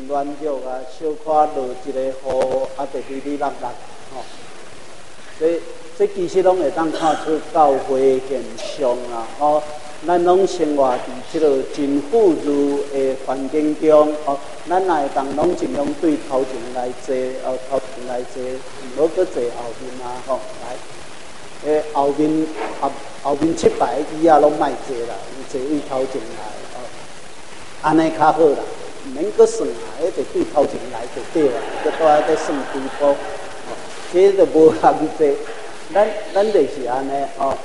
暖脚啊，小可落一个雨，啊，就哩哩落落吼。这其实拢会当看出教会现象啦，吼。咱拢生活伫即个真富裕的环境中，吼，咱也会当拢尽量对头前来坐，头前来坐，唔好搁坐后面啊，吼，来，后面7排椅啊，拢莫坐啦，坐位头前来，吼，安尼较好啦，唔免搁算啊，迄就对头前来就对啦，搁倒来咧算规步，吼，这就无人坐，咱就是安尼，吼。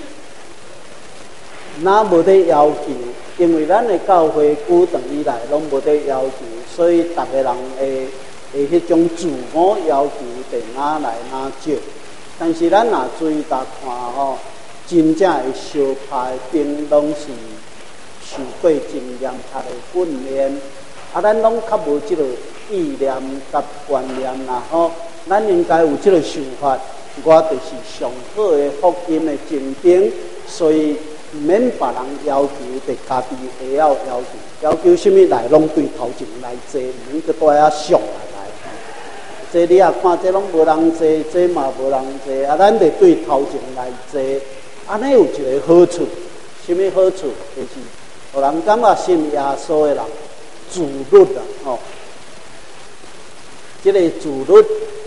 那无得要求，因为咱的教会久长以来拢无得要求，所以逐个人会迄种自我要求得哪来哪少。但是咱若注意甲看吼，真正会相拍的兵拢是受过经验下的训练，啊，咱拢较无即个意念甲观念啦吼，咱应该有即个想法，我就是上好的福音的精兵，所以。免别人要求，得家己会要求。要求什么来，拢对头前来坐，唔免去带遐上来。这你也看，这拢无人坐，这嘛无人坐，啊，咱得对头前来坐。安尼有一个好处，什么好处？就是，互人感觉信耶稣的人自律啦，吼。这个自律。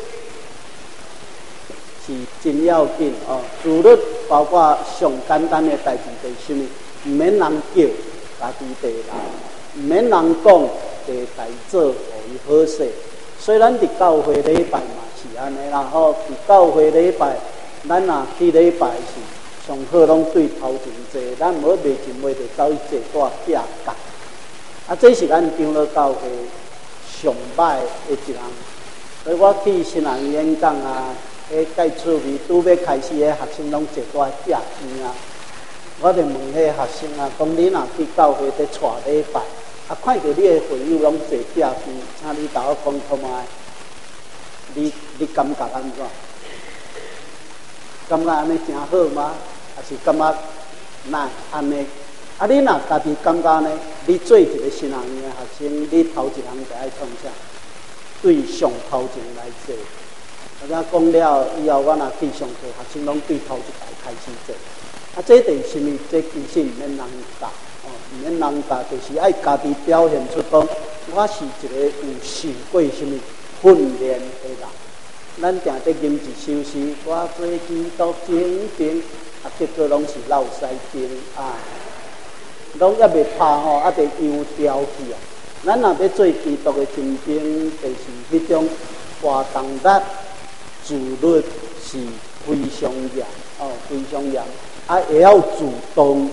是真要紧哦，自律包括上简单的代志就是什么？唔免人叫，家己地来；唔免人讲，地代做，互伊好势。虽然伫教会礼拜嘛是安尼啦，吼，伫教会礼拜，咱若去礼拜是上好拢对头前坐，咱唔好袂前袂着走去坐带架角。啊，这是咱长老教会上歹的一项。所以我去新人演讲啊。介趣味，拄要开始，学生拢坐在架边啊。我就问迄学生啊，讲你若去教会伫带礼拜，啊，看到你的会友拢坐架边，请你甲我讲看卖，你感觉安怎？感觉安尼真好吗？还是感觉那安尼？啊，你若家己感觉呢？你做一个新人的学生，你头一项就爱创啥？对上头前来坐。啊！讲了以后，我若去上课，学生拢对头一排开始做。啊，这就是什么？这其实唔免人教，哦，唔免人教，就是爱家己表现出讲，我是一个有受过什么训练的人。咱定得吟一首诗，我做基督精兵，啊，结果拢是落西兵啊，拢还袂拍吼，啊，得样调去啊。咱若要做基督的精兵，就是迄种活动力。自律是非常严，哦，非常严，啊，也要主动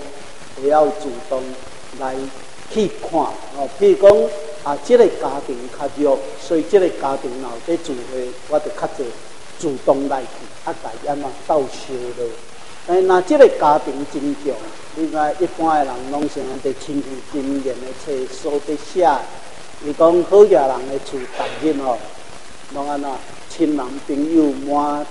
来去看，哦，譬如讲啊，这个家庭较弱，所以这个家庭若有在聚会，我就较侪主动来去，啊，大家嘛斗相乐。但若这个家庭真强，你看一般的人拢是安在亲自经验的册所在写，伊讲好野人的厝逐日哦，拢安怎？亲人朋友满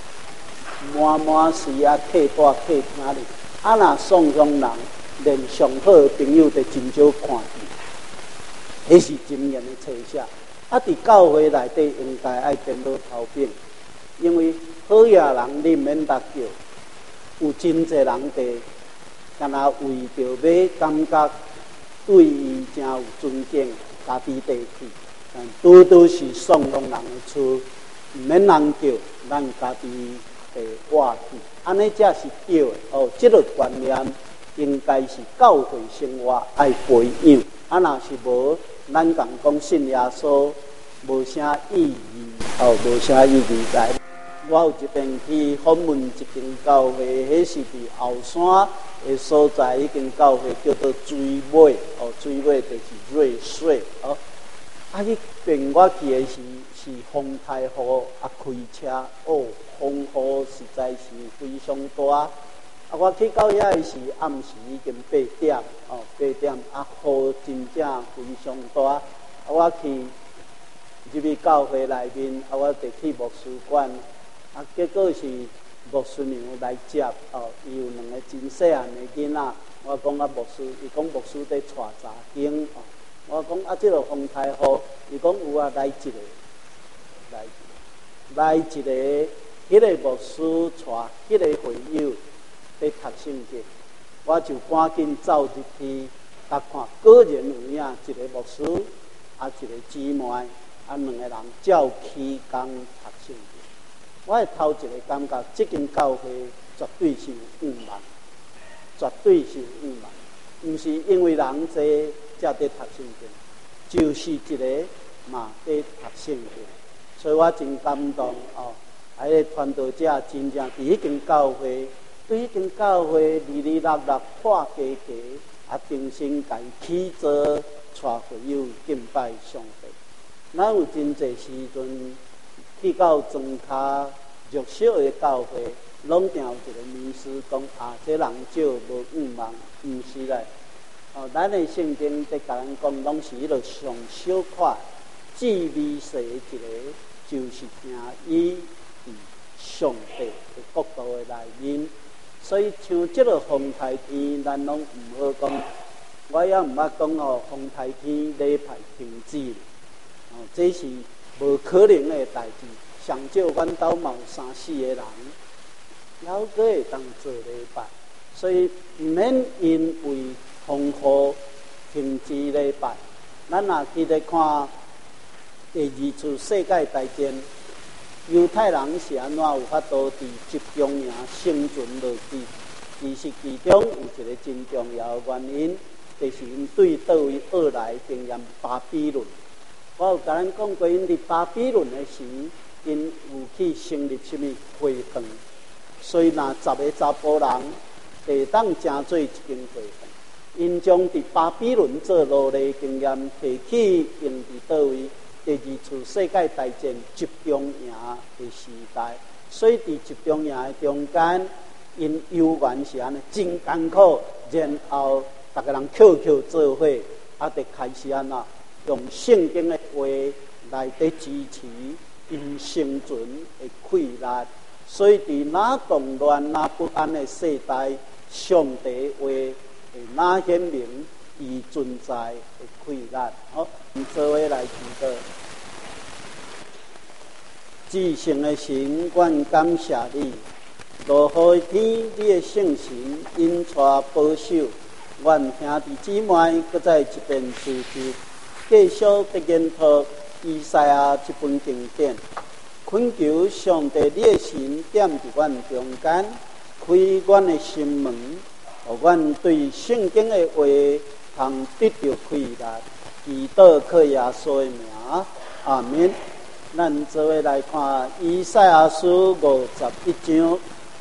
时啊，客大客厅里，啊若送人连上好的朋友都真少看见，迄是经验的册写。啊，伫教会内底应该爱颠倒头边，因为好野人你免搭叫，有真侪人伫，干那为着要感觉对伊真有尊敬，家己地去，但拄是送人的厝。唔免人叫，咱家己会活去，安尼才是对的。哦，这个观念应该是教会生活爱培养。啊，若是无，咱讲信耶稣无啥意义，哦，无啥意义在。我有一遍去访问一间教会，迄是伫后山的所在，一间教会叫做水尾，哦，水尾就是瑞水，哦。啊，迄边我去的是风台雨啊，开车哦，风雨实在是非常大。啊，我去到遐是暗时已经8点哦，8点啊，雨真正非常大。啊，我去入去教会内面，啊，我就去牧师馆，啊，结果是牧师娘来接哦，伊有2个真细汉的囡仔，我讲啊牧师，伊讲牧师在带查经哦。 我讲啊，这个风台雨，伊讲有啊，来一个，来一个，迄个牧师带迄个会友在读圣经，我就赶紧走入去，甲看果然有影一个牧师，啊一个姊妹，啊两个人照起工读圣经。我的头一个感觉，这间教会绝对是有误慢，绝对是有误慢，毋是因为人多才在读圣经，就是一个嘛在读圣经，所以我真感动哦。迄个传道者真正伫迄间教会，对迄间教会哩哩落落破家家，啊重新家起做带会友敬拜上帝。咱有真侪时阵。去到庄脚弱小的教会，拢定有一个迷思，讲啊，这人少无五万，毋是嘞。哦，咱的圣经在甲咱讲，拢是迄个上小块、至微细的一个，就是行伊伫上帝的国度的内面。所以像这个风台天，咱拢毋好讲，我也毋捌讲哦，风台天礼拜停止，哦，这是。无可能的代志，上少阮兜嘛有3-4个人，还佫会当做礼拜，所以毋免因为风雨停止礼拜。咱若去咧看第二次世界大战，犹太人是安怎有法度伫集中营生存落去？其实其中有一个真重要的原因，就是因对倒位学来经验巴比伦。我有甲咱讲过，因伫巴比伦的时，因有去成立什么会堂，所以若10个查甫人会当成做一间会堂。因将伫巴比伦做奴隶经验提起用伫倒位？第二次世界大战集中营的时代，所以伫集中营的中间，因游园是安尼真艰苦，然后逐个人扣做伙，啊，得开始安怎？用圣经的话来支持因生存的困难，所以伫哪动乱、哪不安的世代，上帝话会哪显明伊存在的困难。好，做伙来祈祷。至圣的神，愿感谢你，落雨的天，你的圣神引带保守，愿兄弟姊妹搁再一遍祈求。继续的研读以赛亚这本经典，恳求上帝你的神点伫阮中间，开阮的心门，互阮对圣经的话通得到开达。祈祷靠耶稣的名，阿们。咱做伙来看以赛亚书51章。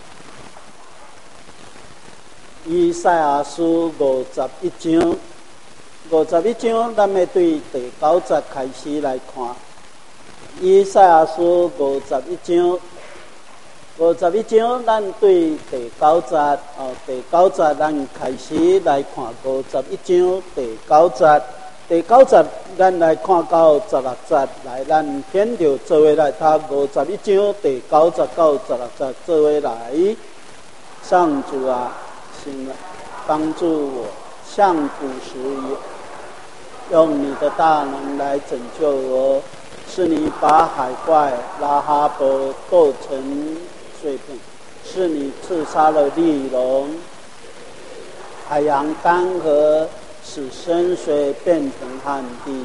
以赛亚书51章。51章，咱要对第9节开始来看。以赛亚书51章，51章，咱对第9节，哦，第9节，咱开始来看51章第9节。第9节，咱来看到16节，来，咱先着做伙来读51章第9节到16节，做伙来。上主啊，请帮助我，像古时一样。用你的大能来拯救我，是你把海怪拉哈伯剁成碎片，是你刺杀了利龙，海洋干涸，使深水变成旱地。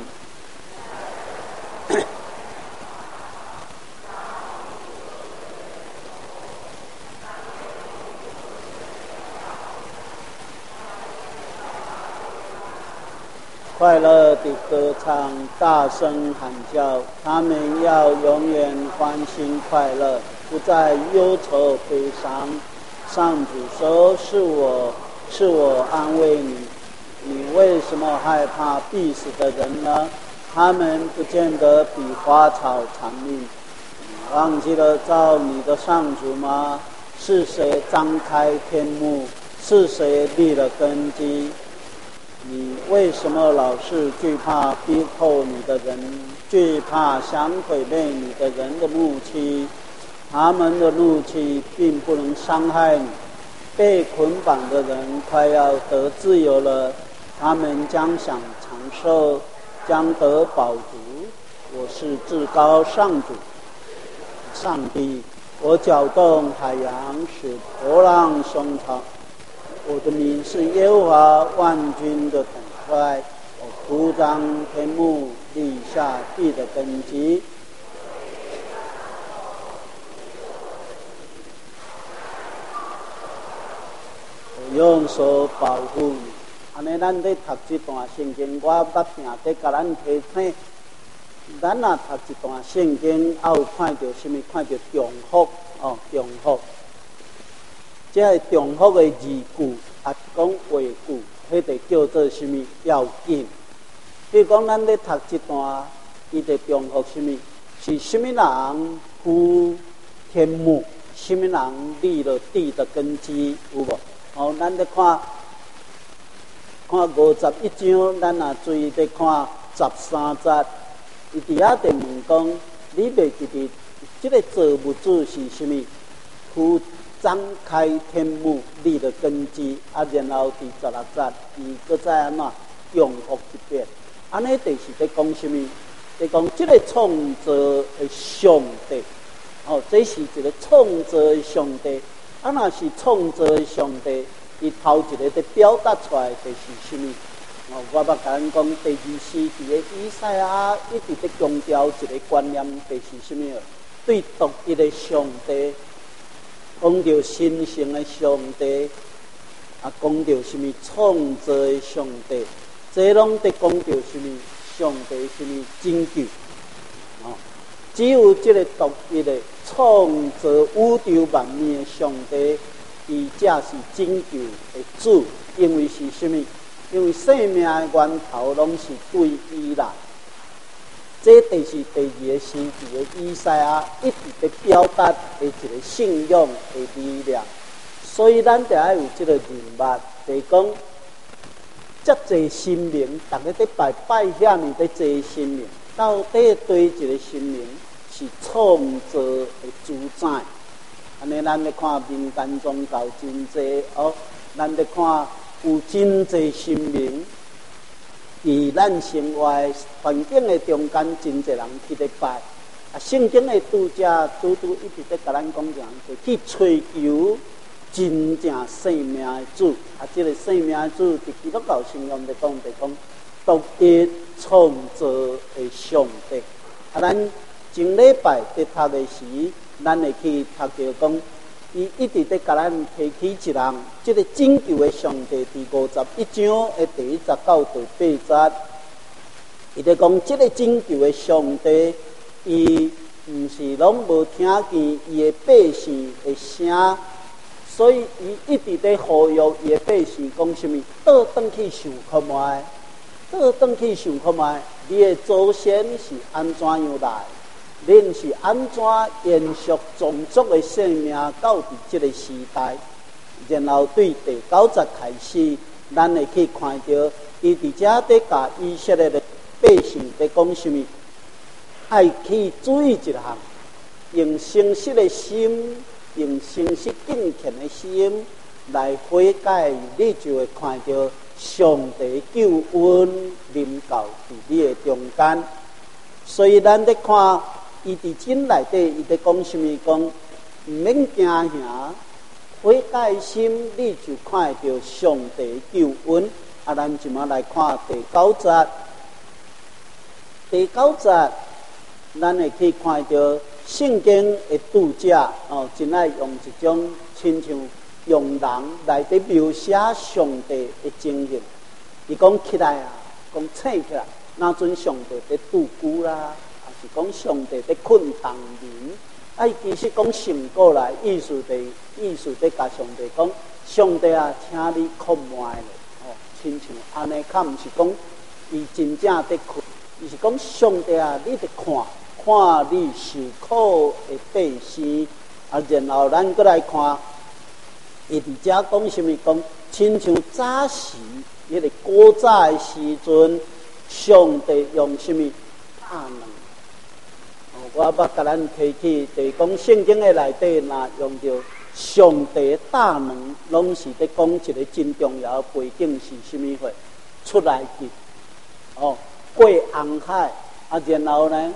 快乐的歌唱，大声喊叫，他们要永远欢欣快乐，不再忧愁悲伤。上主说：“是我安慰你，你为什么害怕必死的人呢？他们不见得比花草长命。你忘记了造你的上主吗？是谁张开天幕？是谁立了根基？你为什么老是惧怕逼迫你的人，惧怕想毁灭你的人的怒气？他们的怒气并不能伤害你。被捆绑的人快要得自由了， 他们将享长寿，将得饱足。我是至高上主，上帝。我搅动海洋，使波浪汹潮。我的名是耶和华万军的统帅。我铺张天幕，立下地的根基。我用手保护你。安尼，咱咧读这段圣经，我捌定在甲咱提醒。咱若读一段圣经，也有看到什么？看到重复哦，重复。这重复的字句，也讲话句，迄个叫做什么？要紧。比如讲，咱咧读一段，伊就重复什么？是什么人铺天幕？什么人立了地的根基？有无？哦，咱咧看51章，咱若注意咧看13节。伊伫遐就问讲：你袂记得这个造物主是什么？铺张开天幕，立了根基。啊，然后第16节，伊搁再安怎重复一遍？安尼就是在讲什么？在讲这个创造的上帝。哦，这是一个创造的上帝。啊，若是创造的上帝，伊头一个在表达出来就是什么？哦，我捌甲咱讲，第24伫个以赛亚一直在强调一个观念，就是什么？对独一的上帝，讲到神圣的上帝，啊，讲到什么创造的上帝，这拢在讲到什么？上帝什么拯救？哦，只有这个独一的创造宇宙万物的上帝，伊才是拯救的主，因为是什么？因为生命的源头拢是对伊来，这就是第2个时期的以赛亚一直在表达的一个信仰的力量。所以咱就要有这个认识，就是讲，遮济神明，大家在拜遐尼在济神明，到底对一个神明是创造的主宰。安尼，咱咧看民间宗教真济哦，咱咧看。有真济神明，伫咱生活环境的中间，真济人去咧拜。啊，圣经的拄则拄一直在甲咱讲讲，就去追求真正生命的主。啊，这个生命的主，伫基督教信仰来讲，就讲独一创造的上帝。啊，咱前礼拜在读的时，咱会去读到讲。伊一直在甲咱提起一人，这个拯救的上帝，第51章的第1节到第8节，伊在讲这个拯救的上帝，伊毋是拢无听见伊的百姓的声，所以伊一直在呼吁伊的百姓讲什么？倒转去想看觅，倒转去想看觅，你的祖先是安怎样来？恁是安怎延续种族的生命到伫这个时代？然后对第9节开始，咱会去看到伊伫遮在甲以色列的百姓在讲什么？爱去注意一项，用诚实的心，用诚实敬虔的心来悔改，你就会看到上帝救恩临到伫你的中间。所以咱在看。伊伫经内底，伊在讲什么？讲毋免惊吓，悔改心，你就看到上帝救恩。啊，咱即马来看第9节。第9节，咱会去看到圣经的读者哦，真爱用一种亲像用人来伫描写上帝的情形。伊讲起来啊，讲醒起来，那阵上帝在度孤啦。是讲上帝在困当人，其实讲醒过来，意思在甲上帝讲，上帝啊，请你困坏了，哦，亲像安尼，较毋是讲伊真正在困，伊是讲上帝啊，你得看你受苦的百姓，啊，然后咱过来看，伊伫遮讲什么？讲亲像早时迄个古早的时阵，上帝用什么大能？我捌甲咱提起，就是讲圣经的内底，若用到上帝的大能，拢是在讲一个真重要的背景是什么货？ 出来去，过红海，然后呢，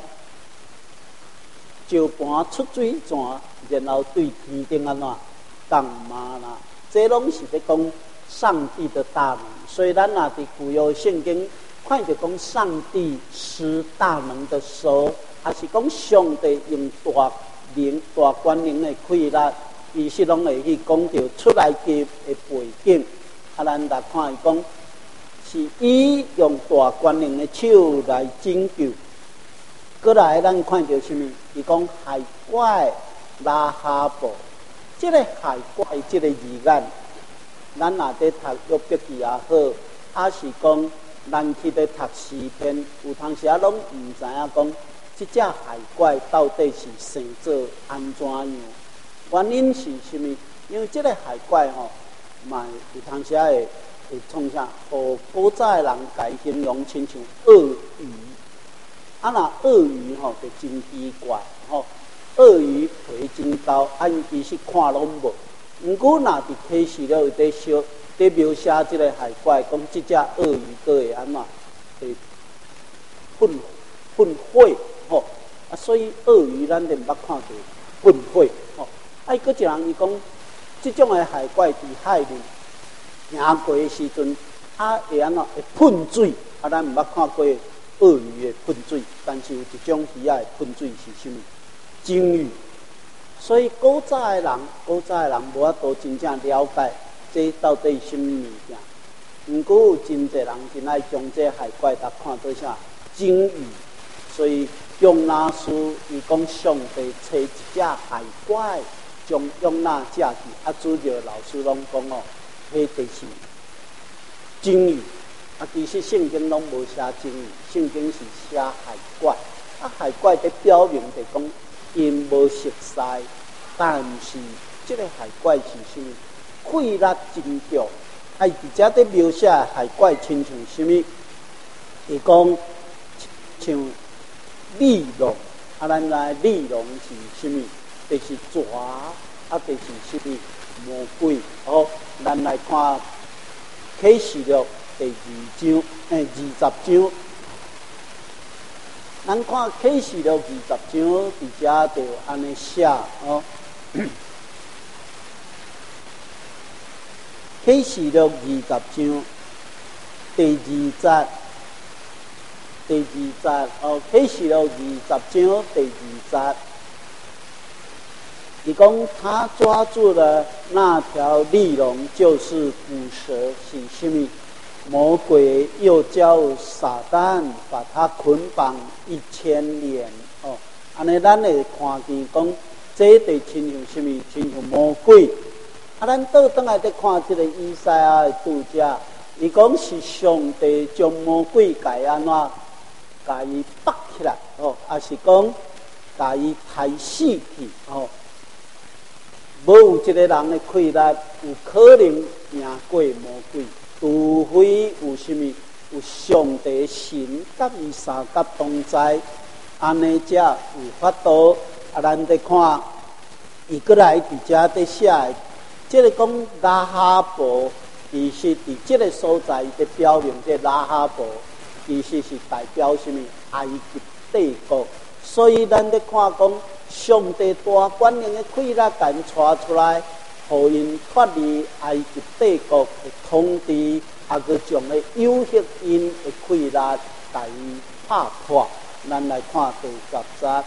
石盘出水泉，然后对天顶安怎降玛纳，这拢是咧讲上帝的大能。所以咱若伫旧约圣经看着讲上帝施大能的时候，也是讲上帝用大能、大权能的气力，伊是拢会去讲到出来嘅背景。咱来看伊讲，是伊用大权能的手来拯救。过来，咱看到什么？伊讲海怪拉哈布，这个海怪这个字眼，咱若在读约伯记也好，还是讲咱去咧读诗篇，有当时拢唔知影讲，这只海怪到底是生做安怎样？原因是什么？因为这个海怪嘛有当时会创啥？互古早的人家形容亲像鳄鱼。若鳄鱼就真奇怪鳄鱼皮真厚，伊其实看拢无。毋过若伫启示录有伫描写即个海怪，讲即只鳄鱼佫会安怎会喷火所以鳄鱼咱就捌看到喷火佫一人伊讲，即种的海怪伫海里行过的时阵，会安怎会喷水咱毋捌看过鳄鱼的喷水，但是有一种鱼仔的喷水是什么？鲸鱼。所以古早的人无法度真正了解这到底是什么物件。毋过有真侪人真爱将这海怪搭看做啥鲸鱼。所以用那书伊讲上帝找一只海怪，将用那架去主要老师拢讲迄就是鲸鱼。其实圣经拢无写鲸鱼，圣经是写海怪。海怪在表明就讲因无熟悉，但是这个海怪是什么？气力真强。直接在描写海怪亲像什么？伊讲像利龙，咱来利龙是什么？就是蛇，就是什么魔鬼。咱来看启示录。第20章，咱看启示录20章，伫遮就安尼写启示录20章第2节，启示录20章第2节，伊讲他抓住了那条利龙，就是古蛇，是什么？魔鬼又叫撒旦把他捆绑1000年安尼咱会看见讲，这就亲像什么？亲像魔鬼。咱倒转来再看这个以赛亚的拄则，伊讲是上帝将魔鬼安怎，甲伊绑起来还是讲甲伊杀死去无有一个人的气力有可能赢过魔鬼。除非有什么有上帝神甲伊三甲同在，安尼才有法度。咱再看，伊过来伫遮在写的，即个讲拉哈伯，其实伫即个所在在表明，这拉哈伯其实是代表什么？埃及帝国。所以咱在看讲，上帝大权能的气力甲因带出来。互因脱离埃及帝国的统治，佮将个有限因的气力甲伊拍破。咱来看第10节，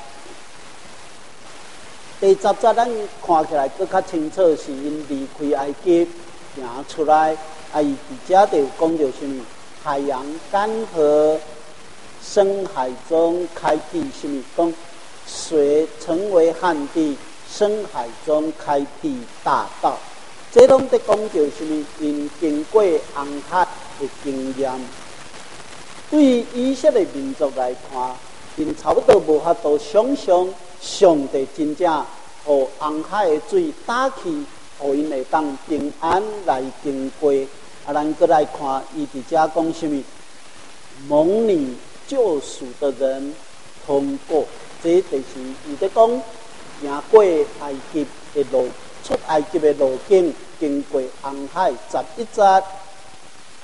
第10节咱看起来更较清楚，是因离开埃及行出来。伊伫遮就讲到什么？海洋干涸，深海中开辟什么？讲水成为旱地。深海中开辟大道，这拢在讲到什么？因经过红海的经验，对于以色列民族来看，因差不多无法度想象上帝真正互红海的水打去，互因会当平安来经过。咱搁来看，伊伫遮讲什么？蒙你救赎的人通过，这就是伊在讲。行过埃及的路，出埃及的路径，经过红海11节，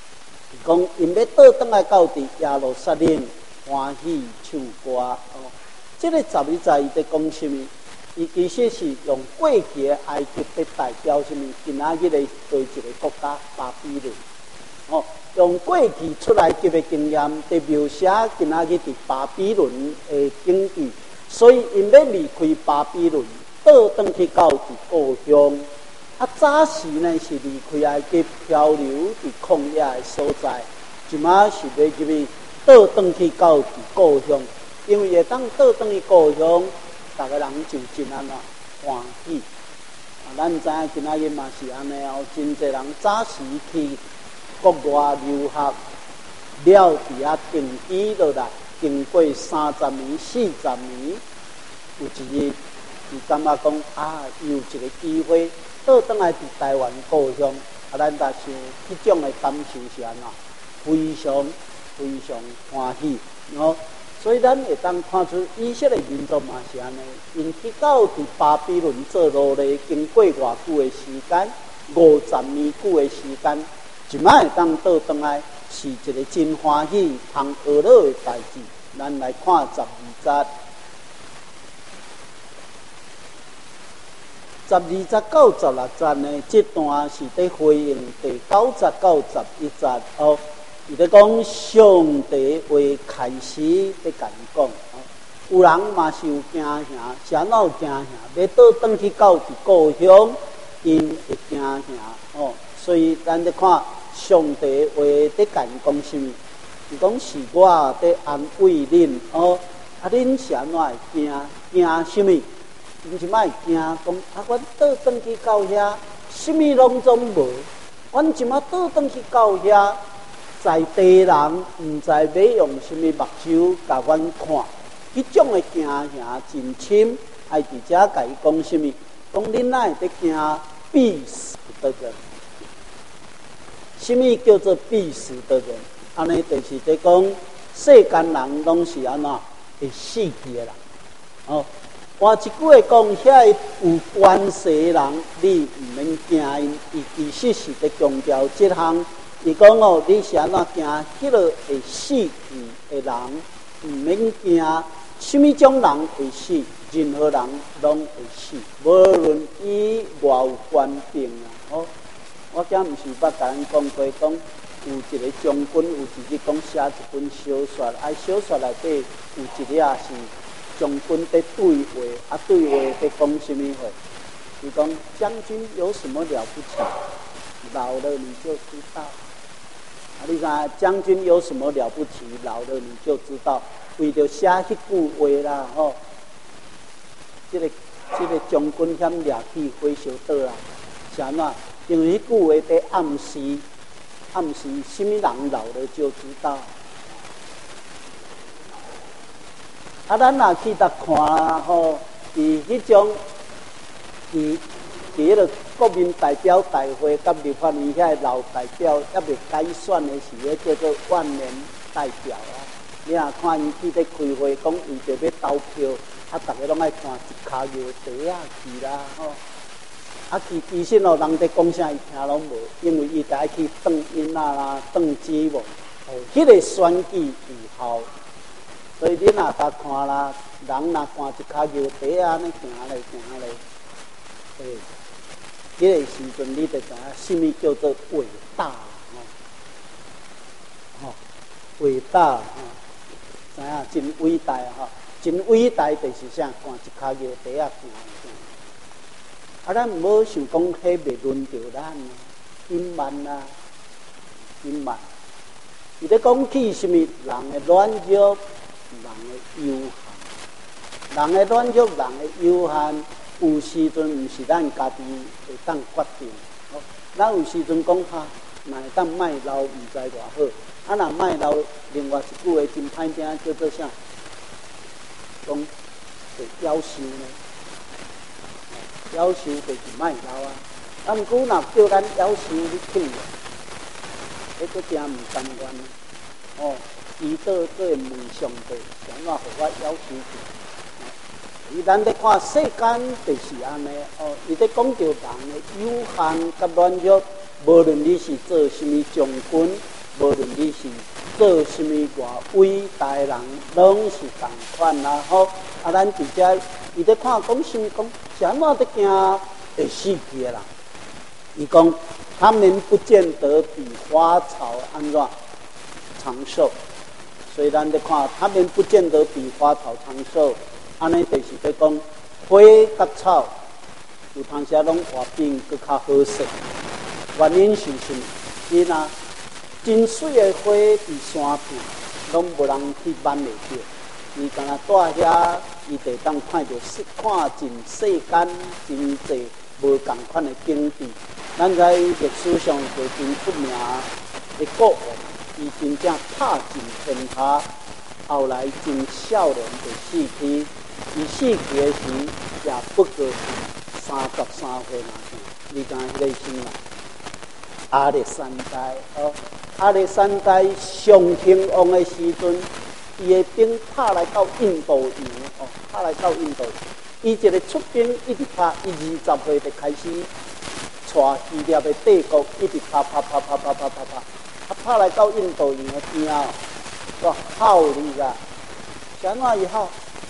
讲因要倒转来到伫耶路撒冷欢喜唱歌哦。这个12节伊在讲什么？伊其实是用过去的埃及在代表什么？今仔日的对一个国家巴比伦哦，用过去出来级的经验，在描写今仔日伫巴比伦的境遇，所以因要离开巴比伦，倒转去到伫故乡。啊，早时呢是离开埃及漂流伫旷野的所在，即马是要入去倒转去到伫故乡，因为会当倒转去故乡，逐个人就真安怎欢喜。啊，咱知影今仔日嘛是安尼哦，真侪人早时去国外留学，了伫遐定居落来，经过30年、40年，有一日，伊感觉讲啊，有一个机会。倒转来伫台湾故乡，啊，咱若想迄种的感受是安怎？非常非常欢喜哦。所以咱会当看出以色列民族嘛是安尼，因去到伫巴比伦做奴隶，经过偌久的时间，50年久的时间，即摆会当倒转来，是一个真欢喜、通学乐的代志。咱来看12节。12节到16节呢，这段是在回应第9节到11节哦。伊在讲上帝为开始在甲伊讲哦，有人嘛是有惊吓，是安怎有惊吓？要倒转去到伫故乡，因会惊吓哦。所以咱在看上帝为在甲伊讲什么？伊讲是我在安慰恁哦，啊，恁是安怎会惊？惊什么？因即摆会惊讲，啊，阮倒转去到遐，什么拢总无。阮即摆倒转去到遐，在地人毋知要用什么目睭甲阮看，迄种的惊吓真深。爱伫遮甲伊讲什么？讲恁哪会得惊必死的人？什么叫做必死的人？安尼就是在讲世间人拢是安怎会死去的人哦。换一句话讲，遐有权势人，你毋免惊因。伊其实是在强调这项。伊讲哦，你是安怎惊？迄个会死去的人，毋免惊。什么种人会死？任何人拢会死，无论伊偌有权柄啊！哦，我今毋是捌甲咱讲过，讲有一个将军，有一日讲写一本小说，啊，小说内底有一页是。将军在对话，啊，对话在讲什么话？伊讲将军有什么了不起？老了你就知道。啊，你看将军有什么了不起？老了你就知道。为着写迄句话啦，吼，这个将军嫌掠去火烧岛啦，是安怎？因为迄句话在暗示什么人老了就知道。啊，咱若去甲看吼，伫迄种，伫迄个国民代表大会甲立法院遐老代表还未改选的时，迄叫做万年代表啊。你若看伊去咧开会，讲为着要投票，啊，逐个拢爱看一骹尿茶啊去啦吼。啊，其实哦，人伫讲啥伊听拢无，因为伊家去当因仔啦、当钱无，哦，迄个选举有效。所以你若甲看啦，人若看一骹尿茶啊，安尼行来，迄个时阵你就知影，什么叫做伟大伟大知影真伟大真伟大就是啥？看一骹尿茶啊行。啊，咱毋好想讲，迄袂轮到咱隐瞒啦，隐瞒。伊咧讲起什么？人的软弱。人的有限，人的软弱，人的有限，有时阵毋是咱家己会当决定。哦，咱有时阵讲哈，若会当卖老，毋知偌好。啊，若卖老，另外一句话真歹听，叫做啥？讲会夭寿呢？夭寿就是卖老啊。啊，毋过若叫咱夭寿，你去啊？迄个真毋甘愿哦。伊倒问上帝，想怎互我要求去？伊咱咧看世间就是安尼哦。伊咧讲到人的有限甲软弱，无论你是做什么将军， 无论你是做什么外伟大的人，拢是同款啦。吼，咱直接伊咧看讲什么讲，是安怎得惊会死去的人？伊讲他们不见得比花草安怎长寿，所以咱咧看他们不见得比花草长寿。安尼就是咧讲花甲草有当时拢活变更较好势。原因是什么？伊若真水的花伫山片，拢无人去挽会着。伊敢若住遐，伊就当看着看尽世间真济无共款的景致。咱在历史上就真出名的国王，伊真正拍尽天下，后来真少年就死去。伊死去的时，也不过是33岁嘛。你敢迄个心啦？亚历山大哦，亚历山大上兴旺的时阵，伊的兵拍来到印度洋哦，拍来到印度，伊一个出兵一直拍，伊20岁就开始带希腊的帝国一直拍，拍来到印度洋的边啊，哇，好厉害！怎样以后？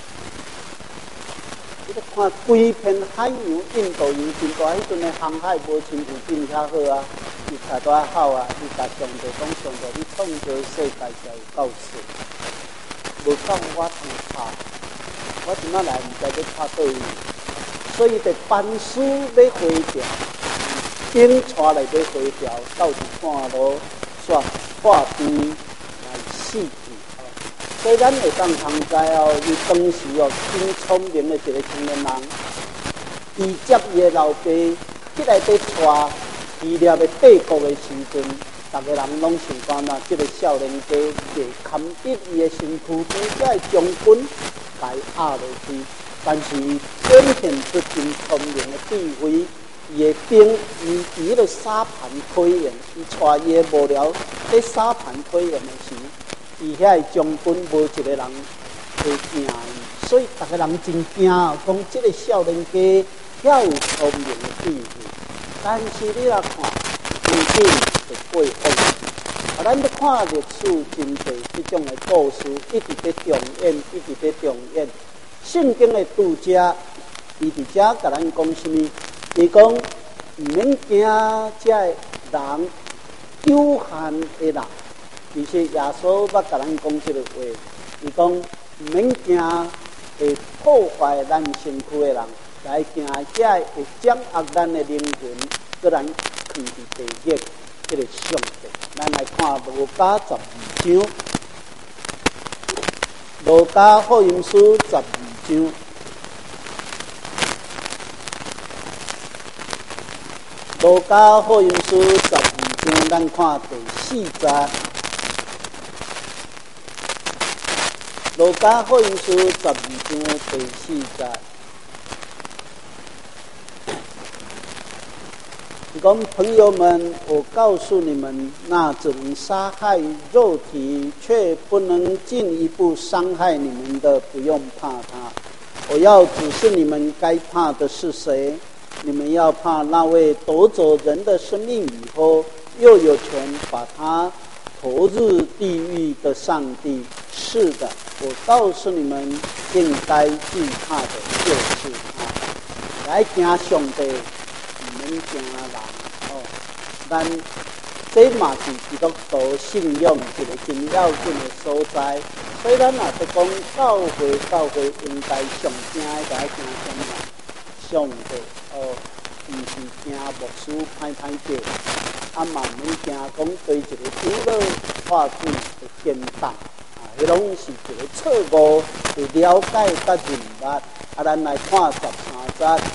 你咧看规片海洋，印度洋真大，迄阵的航海无亲像今遐好啊，伊才多好啊，伊甲上帝讲上帝，你创造世界才有够势，无够我通拍，我即摆来毋知要拍倒位，所以得班师要回调，兵带来要回调，到一半路煞破边来死去。所以咱会当通知哦，伊当时哦真聪明的一个青年人，伊接伊的老爸起来在带希腊的帝国的时阵，逐个人拢想讲呐，这个少年家袂堪得伊的身躯，真正的将军来压落去。但是伊展现出真聪明的智慧，伊的兵伊迄个沙盘推演，伊带伊的幕僚在沙盘推演的时。伊遐个将军无一个人会惊伊，所以逐个人真惊，讲即个少年家遐有聪明的智慧。但是你来看，究竟是过风。咱要看历史真济即种的故事，一直在重演，一直在重演。圣经的读者，伊伫遮甲咱讲什么？伊讲毋免惊遮个人，有限的人。其实耶稣捌甲咱讲即个话，伊讲毋免惊会破坏咱身躯的人，来惊遮会掌握咱的灵魂，搁咱放伫地狱即个上帝。咱来看路加12章，路加福音书12章，路加福音书12章，咱看第4节。路加福音书12章第4节，你讲朋友们，我告诉你们，那只能杀害肉体，却不能进一步伤害你们的，不用怕他。我要指示你们该怕的是谁？你们要怕那位夺走人的生命以后，又有权把他投入地狱的上帝。是的，我告诉你们，应该惧怕的就是他。来惊上帝，唔免惊人哦。咱这嘛是基督徒信仰一个真要紧的所在。所以咱若是讲教会应该上惊的，该惊上帝哦，唔是惊牧师歹叫，嘛唔免惊讲对一个长老话语的颠倒。迄拢是一个错误的了解甲认捌。咱来看13节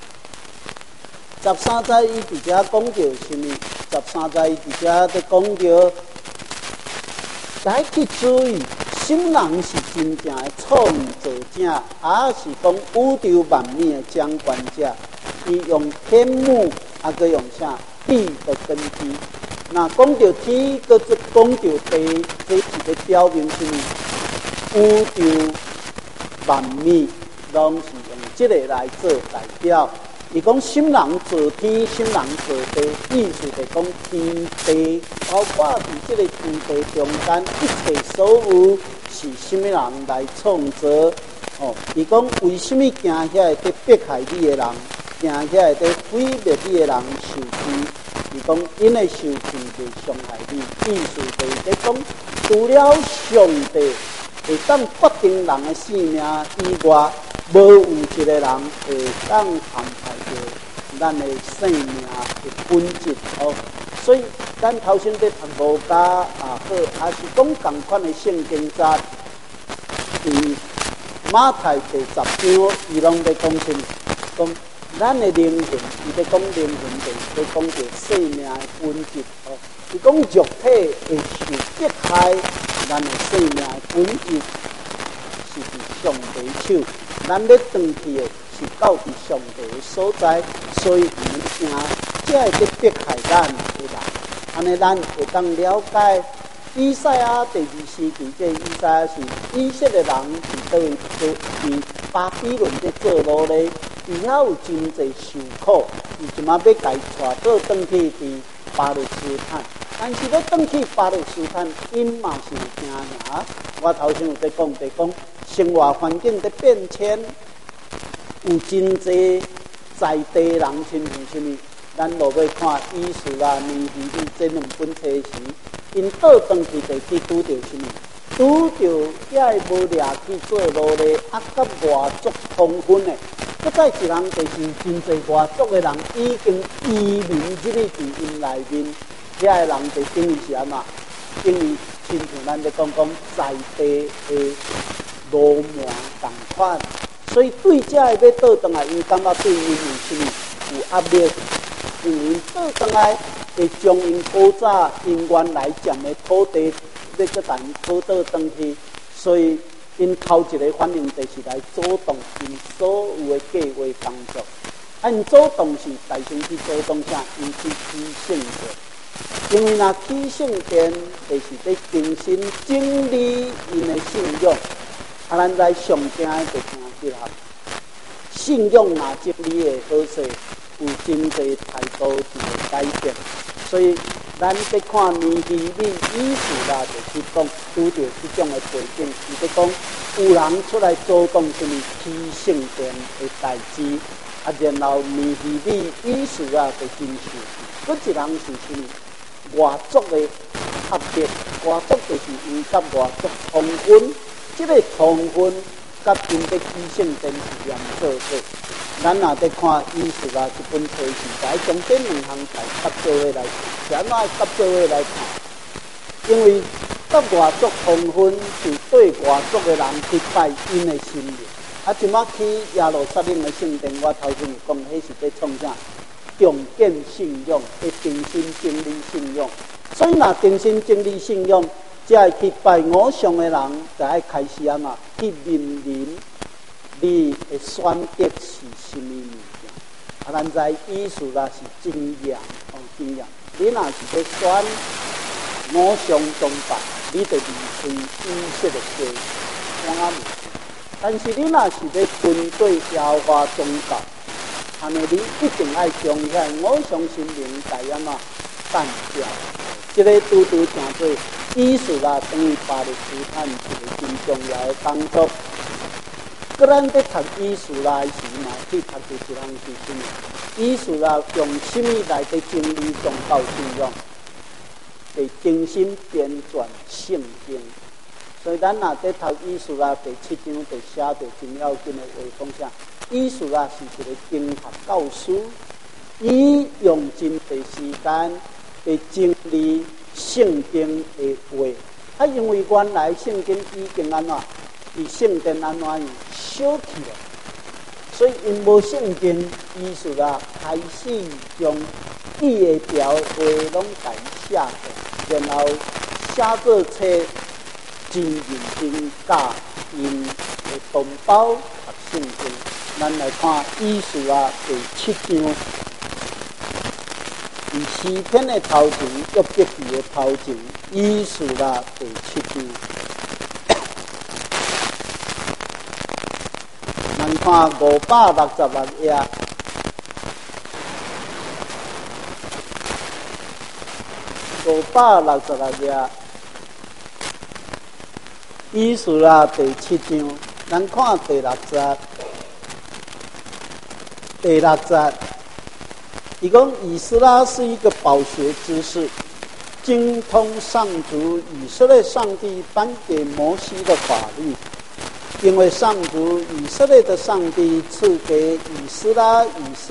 ，13节伊伫遮讲到什么？13节伊伫遮在讲到，来去注意，神人是真正的创造者，也是讲宇宙万物的掌管者。伊用天幕，佮用啥地的根基。那讲到天，搁讲到地，这是个表明什么？宇宙万物拢是用这个来做代表。 伊讲心人做天，心人做地，意思就是讲天地，包括伫即个天地中间一切所有是什么人来创造？哦，伊讲为什么惊遐会得迫害你的人，惊遐会得毁灭你的人受气？伊讲因为受气就伤害你，意思就是讲，除了上帝会当决定人的性命以外，无有一个人会当安排着咱的生命的本质哦。所以咱头先在读儒家啊，好，还是讲同款的圣经在马太第10章，伊拢在讲什么？讲咱的灵魂，伊在讲灵魂，在讲着生命的本质哦。伊讲肉体会受迫害，咱的生命的本质是伫上帝手。咱要回去的是到伫上帝的所在，所以我们惊才会去迫害咱的人。安尼咱会当了解以赛亚第24期，这以赛亚是以色列人伫倒位伫巴比伦在做奴隶，伊遐有真侪受苦，伊即马要家带倒转去伫巴勒斯坦，但是要转去巴勒斯坦，因嘛是有惊吓。我头先有在讲，生活环境在变迁，有真侪在地人亲像什么？咱落去看以斯拉、尼希米这两本册时，因倒转去地去拄着什么？拄着遐无掠去做奴隶，啊，甲外族通婚的。搁再一人就是真侪外族的人已经移民入去伫因内面，遐个人就等于是安怎？等于亲像咱在讲在地的罗马同款，所以对遮个要倒转来，因感觉对因有什么有压力？因为因倒转来会将因古早因原来占的土地，要搁但讨倒转去，所以因头一个反应就是来阻挡因所有的计划工作。因阻挡是大先去阻挡啥？因去起圣殿，因为若起圣殿就是在重新整理因的信仰。啊，咱在上惊的就听即项信仰若整理的好势，有真侪态度就会改变。所以咱在看尼希米以斯拉，就是讲拄着即种的背景，伊在讲有人出来阻挡什么起圣殿的代志，啊，然后尼希米以斯拉就真受气。搁一人是什么？外族的压力，外族就是因甲外族通婚。这个通婚甲因在起圣殿是连做伙。咱若在看以斯拉这本册时，在将这两项代搭做伙来，是安怎搭做伙来看？因为甲外族通婚是对外族的人去拜因的神明。啊，即马去耶路撒冷的圣殿，我头先讲，迄是在创啥？重建信仰，会重新整理信仰。所以若重新整理信仰，才会去拜偶像的人，就要开始安怎去面临你的选择是什么物件。啊，咱知意思啦是经验，经验。你若是要选偶像宗拜，你就离开以色列教，我阿但是你若是要针对耶和华宗教，安尼你一定要将遐偶像神明在安怎干掉。这个拄拄成做以斯拉等于巴勒斯坦一个真重要的工作。搁咱在读以斯拉时嘛，去读着一项是什么？以斯拉用什么来在整理宗教信仰？被精心编撰圣经。所以咱若在读以斯拉第7章，就写着真要紧的话，讲啥？以斯拉是一个经学教师，伊用真侪时间来整理圣经的话。啊，因为原来圣经已经安怎？伫圣殿安怎样小去了，所以因无圣经，意思啦，开始将记的条话拢改写过，然后写做册，真认真教因的同胞读圣经。咱来看以斯拉第7章，第诗篇的头前，约伯记的头前，以斯拉第7章。咱看566页， 566页，以斯拉第7章，咱看第6节。第6节，伊讲以斯拉是一个饱学之士，精通上主以色列上帝颁给摩西的法律。因为上主以色列的上帝赐给以斯拉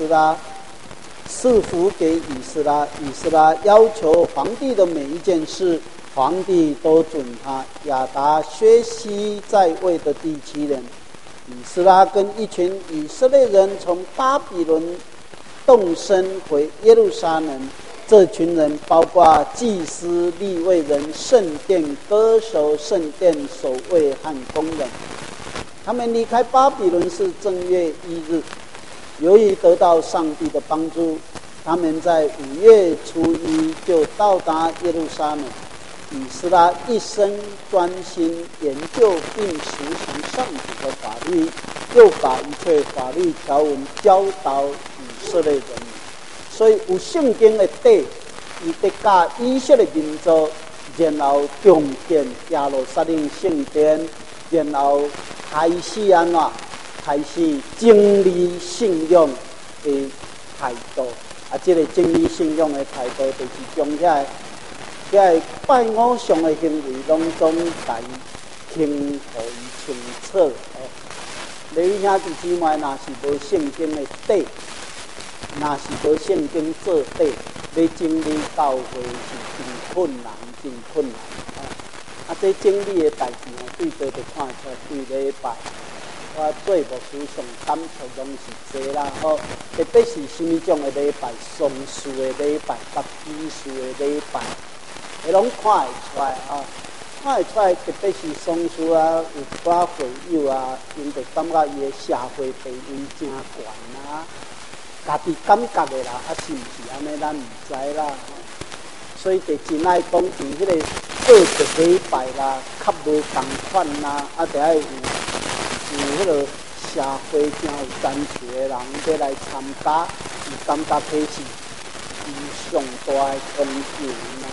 赐福给以斯拉要求皇帝的每一件事，皇帝都准他。亚达薛西在位的第7年，以斯拉跟一群以色列人从巴比伦动身回耶路撒冷。这群人包括祭司、利未人、圣殿歌手、圣殿守卫和工人。他们离开巴比伦是正月1日，由于得到上帝的帮助，他们在5月初1就到达耶路撒冷。以斯拉一生专心研究并实行上主的法律，又把一切法律条文教导以色列人民。所以有圣经的底，伊得教以色列民族，然后重建耶路撒冷圣殿，然后开始安怎？开始经历信仰的态度。这个经历信仰的态度，就是将遐拜偶像的行为，拢总来听互伊清楚。你兄弟姊妹，若是无圣经的底，若是无圣经做底，要经历教会是真困难，真困难。这经历的代志对多就看出来，对礼拜，我做牧师上感触拢是这啦。特别是什么种的礼拜，松树的礼拜、甲基树的礼拜，你拢看会出来看会出来。特别是松树有一寡会友因就感觉伊的社会地位真悬家己感觉的啦，是毋是安尼，咱毋知啦。所以就真爱讲，伫迄个过节礼拜啦，较无同款啦，就爱有迄个社会真有赞助的人要来参加，伊感觉迄是伊上大的成就啦。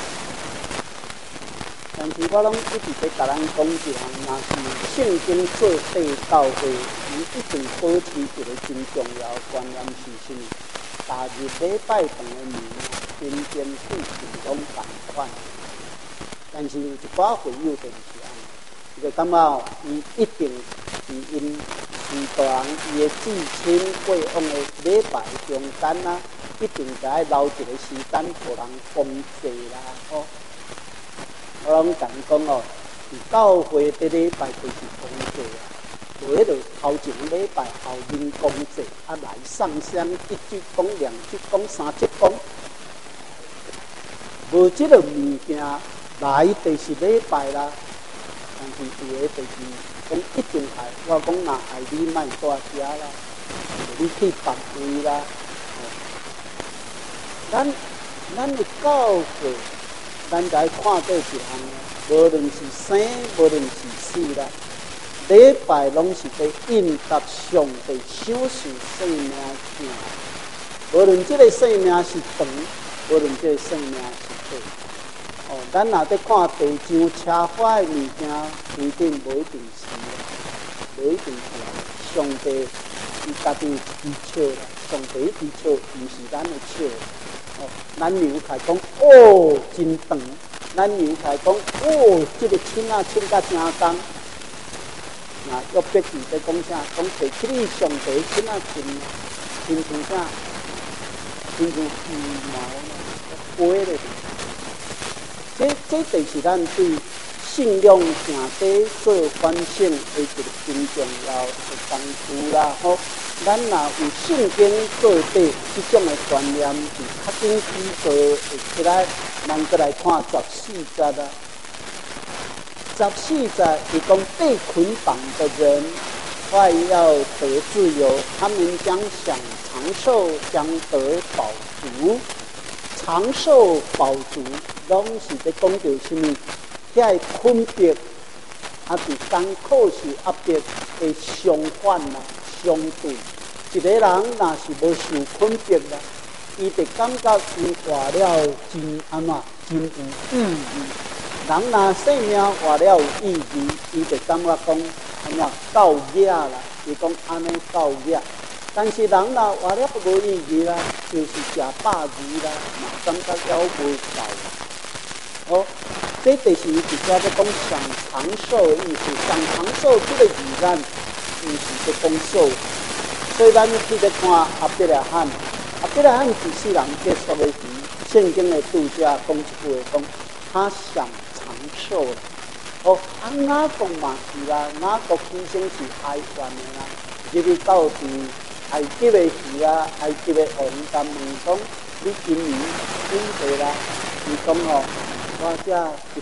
但是我拢一直在甲咱讲一项，若是圣经做底教会，伊一定保持一个真重要观念是什么？大日礼拜堂的名，天天对是拢同款。但是有一寡会友就毋是安尼，伊就感觉伊一定是因大人伊的至亲过往的礼拜中间一定就爱留一个时间，互人公祭啦。我拢甲伊讲教会的礼拜就是公祭就迄个头前礼拜后面公祭来上香1鞠躬、2鞠躬、3鞠躬，无即个物件来就是礼拜啦。但是有的就是讲一定爱，我讲若爱你，莫在遮啦，你去别位啦。咱的教会，咱来看这一项，无论是生，无论是死啦，礼拜拢是在应答上帝赏赐生命性。无论这个生命是长，无论这个生命是短。咱若在看地上车祸的物件，不一定无一定是，无一定是。上帝伊家己知笑啦，上帝知笑，毋是咱的笑。咱牛开讲真长，咱牛开讲这个亲甲真重。那约伯记在讲啥？讲提起你上帝亲亲像啥？亲像羽毛飞咧。这就是咱对信仰正底做反省的一个真重要的功夫啦。咱若有圣经做底，这种的观念是较紧基础会起来。咱再来看14节啦。14节伊讲被捆绑的人快要得自由，他们将享长寿，将得饱足。长寿饱足，拢是在讲到什么？遐分别，伫艰苦是压迫的相反相对。一个人若是无受分别啦，伊就感觉伊活了真真有意义。人若生命活了有意义，伊就感觉讲安怎够野啦，伊讲安尼够野。但是人若活了无意义啦，就是食饱鱼啦，嘛感觉了无够。哦，这就是伊直接在讲上长寿的意思。上长寿这个字眼，毋是在讲寿。所以咱去咧看阿伯拉罕，阿伯拉罕一世人结束的时，圣经的读者讲一句话，讲他享长寿了。哦，雅各嘛是啦，雅各天生是哀怨的啦，入去到伫埃及的时啊，埃及的王甲问讲：你今年几岁啦？伊讲哦，我这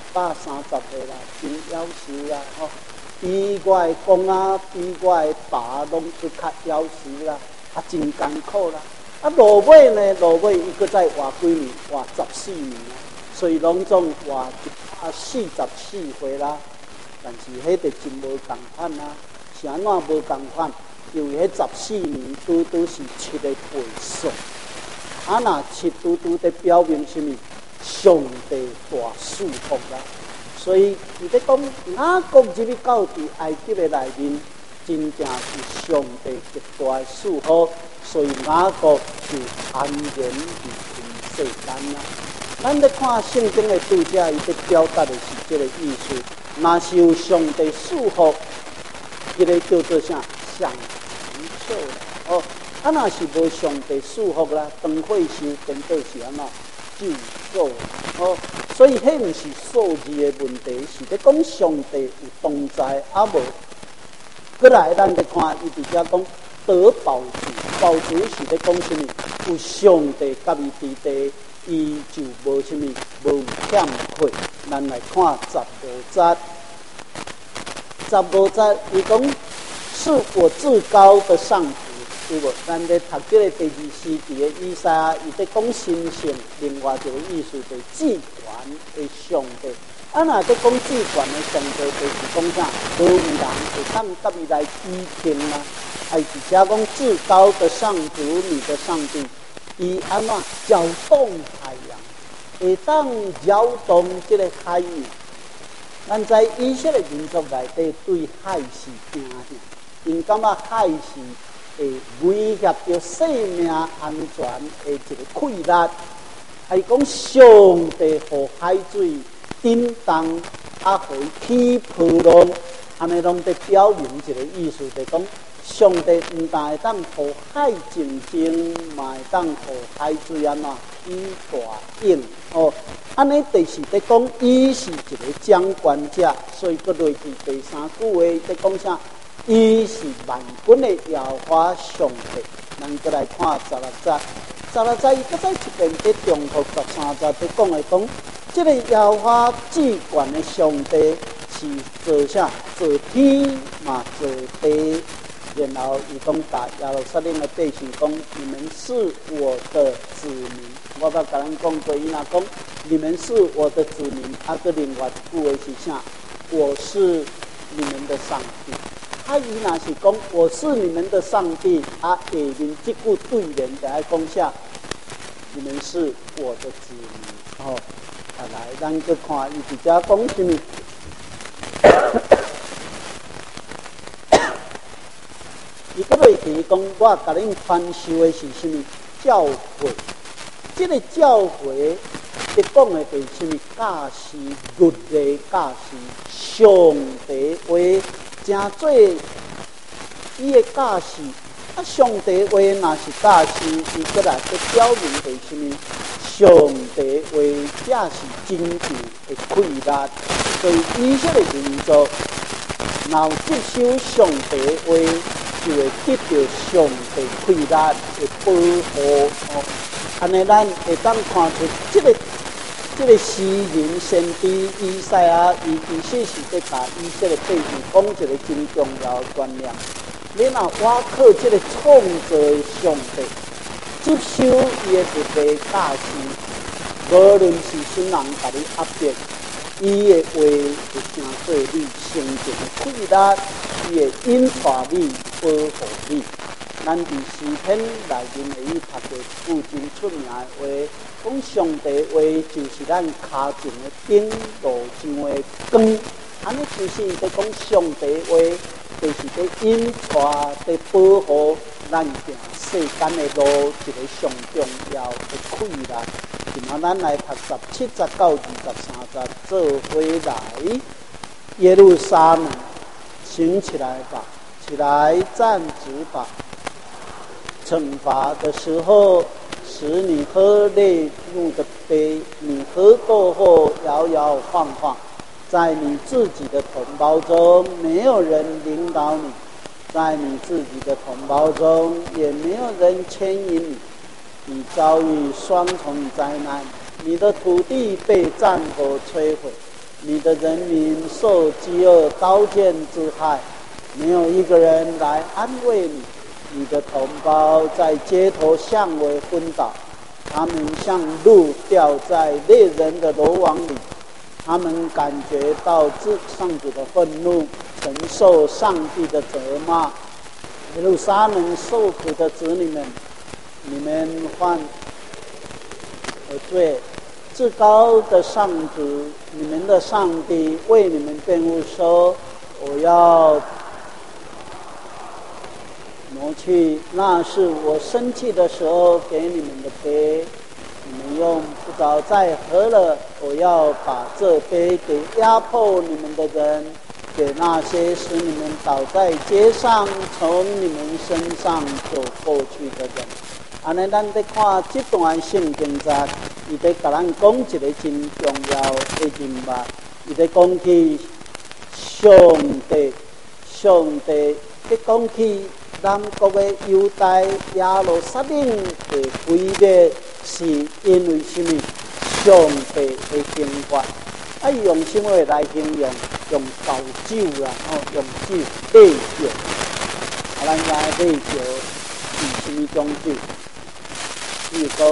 130岁啦，真夭寿啦，吼、比我的公啊，比我的爸拢去较夭寿啦，啊，真艰苦啦。啊，落尾呢，落尾伊搁再活几年，活14年啊，所以拢总活144岁啦。但是迄个真无共款啊，是安怎无共款？因为迄14年拄拄是7个倍数，啊，若7拄拄在表明什么？上帝大祝福啦。所以伊咧讲，雅各入去到伫埃及的内面，真正是上帝极大的祝福，所以雅各就安然离开世间啦。咱咧看圣经的读者，伊咧表达的是这个意思。若是有上帝祝福，这个叫做啥？上长寿啦。哦，啊，若是无上帝祝福啦，当会修颠倒是安怎？就数哦，所以迄毋是数字的问题，是咧讲上帝有同在，啊无。过来，咱咧看伊伫遮讲得保住，保住是咧讲什么？有上帝甲伊伫地，伊就无什么无欠缺。咱来看15节，15节伊讲是我至高的上主。对无？咱咧读这个第2诗伫个以赛亚，伊在讲神性，另外一个意思就是至权的上帝。啊，若在讲至权的上帝，就是讲啥？无有人会当甲伊来比拼啊！还是遮讲至高的上主，你的上帝，伊安怎搅动海洋，会当搅动这个海洋。咱在以色列民族内底对海是惊吓，因感觉海是会威胁到生命安全的一个溃烂，还讲上帝和海水震动，啊，互伊起波浪，安尼拢在表明一个意思，就是讲上帝毋但会当互海静静，嘛会当互海水安怎起大涌哦。安尼就是在讲，伊是一个掌权者，所以搁落去第3句话在讲啥？伊是万军的耶和华上帝。咱过来看16节，16节伊搁再一遍在重复13节在讲的讲，这个耶和华至权的上帝是做啥？做天嘛，做地。然后伊讲甲耶路撒冷的百姓讲：你们是我的子民。我甲咱讲过，伊若讲你们是我的子民，啊，搁另外一句话是啥？我是你们的上帝。啊，伊若是讲我是你们的上帝，啊，下面这句对联就爱讲啥？你们是我的子民。哦，啊来，咱去看伊直接讲什么？伊搁落去讲，我甲恁传授的是什么教诲？这个教诲，伊讲的就是什么教示、律例、教示上帝话。真做伊的教示，啊，上帝话若是教示，伊过来去表明是什么？上帝话这是真正的溃烂，所以以色列民族若接受上帝话，就会得到上帝溃烂的保护。哦，安尼咱会当看出这个诗人先知以赛亚，伊其实是在甲以色列百姓讲一个真重要的观念。你若我靠这个创造的上帝，接受伊的律例教示，无论是什人甲你压迫，伊的话会成做你生命的溃烂，伊会引发你保护你。 咱伫诗篇内面会读到古真出名的话，讲上帝话就是咱骹前的顶，路上的光。安尼就是在讲上帝话，就是在引带、在保护咱行世间的路一个上重要的气啦。今仔咱来读17节到23节，做回来耶路撒冷，行起来吧，起来站直吧。惩罚的时候，使你喝烈怒的杯，你喝过后摇摇晃晃，在你自己的同胞中没有人领导你，在你自己的同胞中也没有人牵引你，你遭遇双重灾难，你的土地被战火摧毁，你的人民受饥饿刀剑之害，没有一个人来安慰你，你的同胞在街头巷尾昏倒，他们像鹿掉在猎人的罗网里，他们感觉到上主的愤怒，承受上帝的责骂。耶路撒冷受苦的子女们，你们犯了罪，至高的上主，你们的上帝为你们辩护说，我要挪去那是我生气的时候给你们的杯，你们用不着再喝了。我要把这杯给压迫你们的人，给那些使你们倒在街上从你们身上走过去的人。安尼咱在看这段圣经节，伊在甲咱讲一个真重要的人物，伊在讲起上帝在讲起南国的犹大耶路撒冷的毁灭，是因为什么？上帝的刑罚，用什么来形容？用倒酒啦，用酒烈酒。咱知烈酒是什么种酒？比如讲，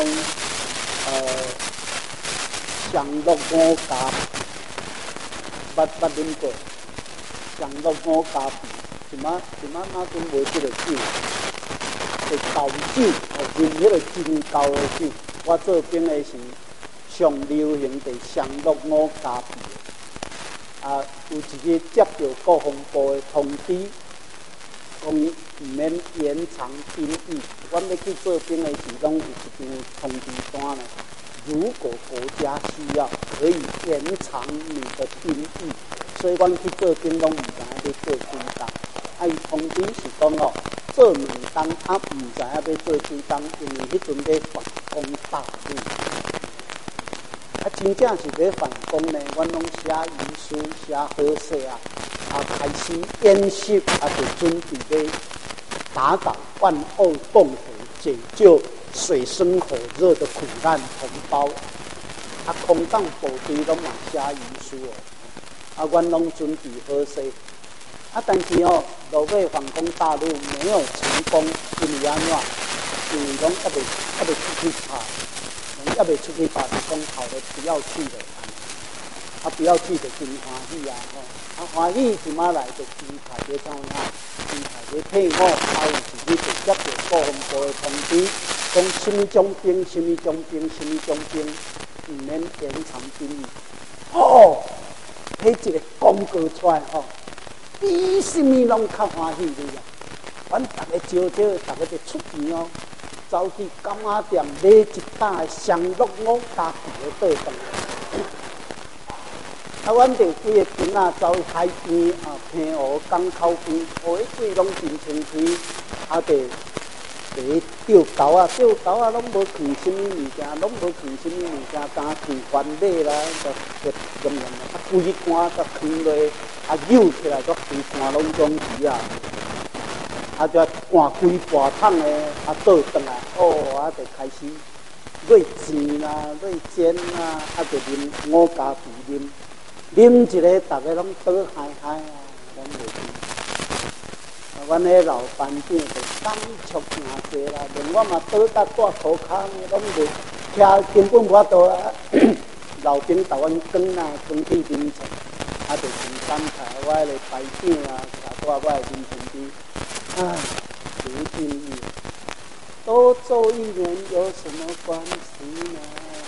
上鹿五加，捌啉过？上鹿五加啤。怎么那种无这个酒，是豆酒，啉迄个真高的酒。我做兵的时，上流行的上鹿五加啤。有一日接到国防部的通知，讲唔免延长兵役。阮要去做兵的时，拢有一张通知单呢。如果国家需要，可以延长你的兵役。所以阮去做兵，拢唔知影要做几工。伊通知是讲做2工，唔知影要做几工，因为迄阵要反攻大陆。真正是要反攻呢，阮拢写遗书、写好势开始演习，就准备要打倒万恶共匪，解救水深火热的苦难同胞。空降部队拢嘛写遗书阮拢准备好势。但是落尾反攻大陆没有成功，因为安怎？因为拢还未出去打，还未出去打，就讲好了不要去了，不要去就真欢喜欢喜即马来就安排在怎样？安排在退伍，有时就接到国防部的通知，讲什么种兵，什么种兵，唔免延长兵役。迄一个广告出来比什么拢较欢喜的呀！阮逐个招招，逐个就出钱走去柑仔店买一担的上鹿五加啤倒转来。阮就几个囡仔走去海边平湖港口边，迄水拢真清气，就钓狗拢无放什么物件，单放番麦啦，就规罐就放落，扭起来，规罐拢种鱼就换规大桶的，倒转来，就开始瑞煎啦，瑞煎啦，就啉五加啤啉一个，大家拢倒嗨嗨拢袂记。阮迄老班长就感触诚济啦，连我嘛倒甲大涂骹呢，拢袂徛，根本无法度老兵甲阮讲去啉茶，就真感慨我迄个排长甲我迄个林同志，如今以多做一年有什么关系呢？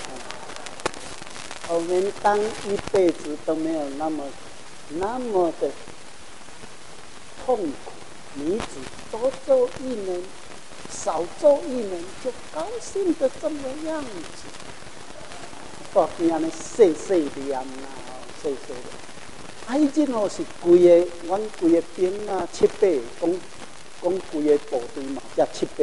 我们当一辈子都没有那么的痛苦，你只多做一年，少做一年就高兴的这么样子。大边安尼细细念啦，细细的。以前是规个，阮规个兵啊7、8，讲规个部队嘛，才7、8。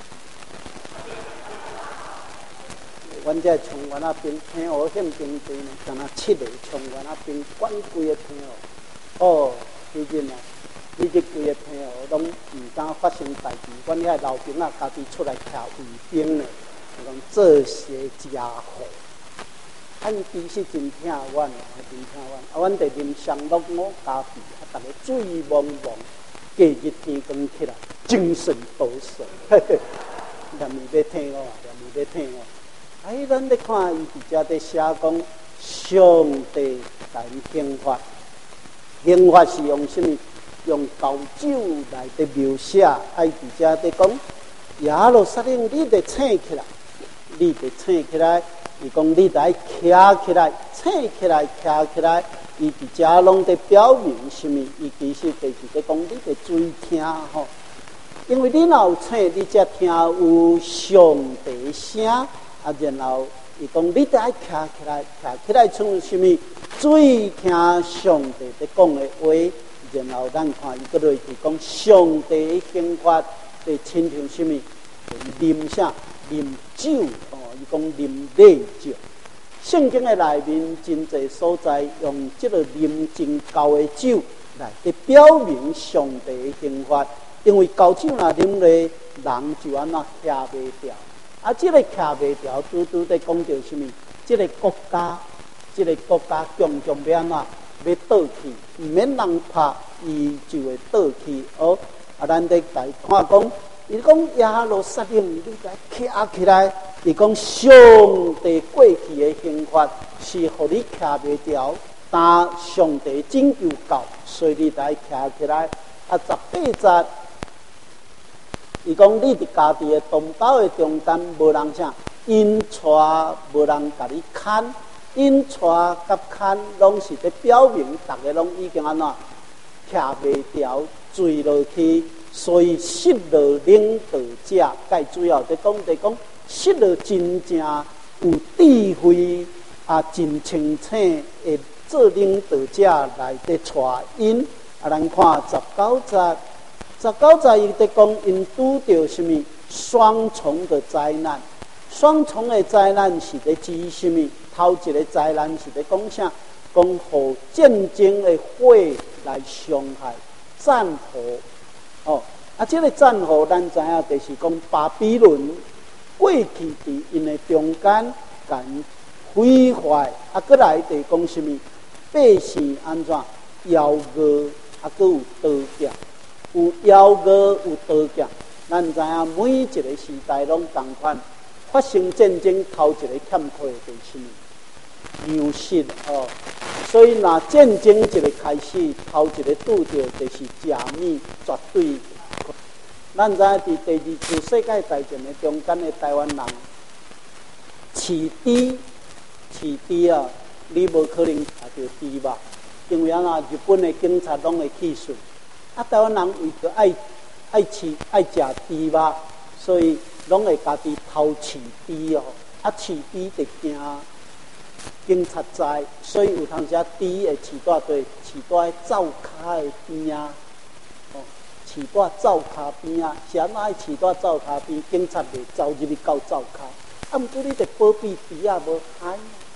阮这冲原啊兵平湖宪兵队呢，敢若7个冲原啊兵，管规个平湖。哦，以前啊，规个平湖拢唔敢发生代志，阮遐老兵啊，家己出来徛卫兵呢，讲这些家伙。伊其实真疼阮，真疼阮。阮伫啉上乐五咖啡，逐个醉蒙蒙，隔日天光起来，精神抖擞。念伊要听我，念伊要听我。咱咧看伊伫遮咧写讲，上帝咱刑法，刑法是用什么？用高酒来伫描写。伫遮咧讲，耶路撒冷，你得醒起来，你得醒起来。伊讲你得徛起来，醒起来，徛起来。伊伫遮拢在表明什么？伊其实就是在讲，你得注意听吼。因为你若有醒，你才听有上帝声。然后伊讲你得徛起来，徛起来从什么？注意听上帝在讲的话。然后咱看伊个落去讲，上帝的刑法在亲像什么？啉啥？啉酒。伊讲啉烈酒，圣经的内面真侪所在用这个啉真高的酒来去表明上帝的刑法，因为高酒若啉咧，人就安怎徛袂掉。这个徛袂掉，拄在讲到什么？这个国家强要安怎要倒去，唔免人拍，伊就会倒去。咱得来看讲。伊讲耶路撒冷，你该徛起来。伊讲上帝过去的刑罚是互你徛袂掉，但上帝拯救到，所以你该徛起来。18节，伊讲你伫家己的同胞的中间无人啥，因带无人甲你牵，因带甲牵拢是伫表明，大家拢已经安怎徛袂掉，坠落去。所以失落领导者，该主要在讲，失落真正有智慧真清醒的做领导者来在带因。咱看19节，伊在讲因拄到什么双重的灾难？双重的灾难是在指什么？头一个灾难是在讲啥？讲互战争的火来伤害战火。这个战火咱知影，就是讲巴比伦过去伫因的中间，甲毁坏，过来就讲什么？百姓安怎妖恶，搁有刀剑，有妖恶有刀剑。咱知影每一个时代拢同款，发生战争头一个欠缺的就是什么？粮食所以若战争一个开始，头一个拄着就是食米，绝对。咱知影伫第二次世界大战的中间的台湾人，饲猪啊，你无可能食到猪肉，因为日本的警察拢会去顺，台湾人为着爱食猪肉，所以拢会家己偷饲猪饲猪就惊警察知，所以有当时猪会饲在灶骹的边啊。饲在灶骹边啊，是安怎爱饲在灶骹边？警察袂走入去到灶骹，毋过你得保庇猪仔无害，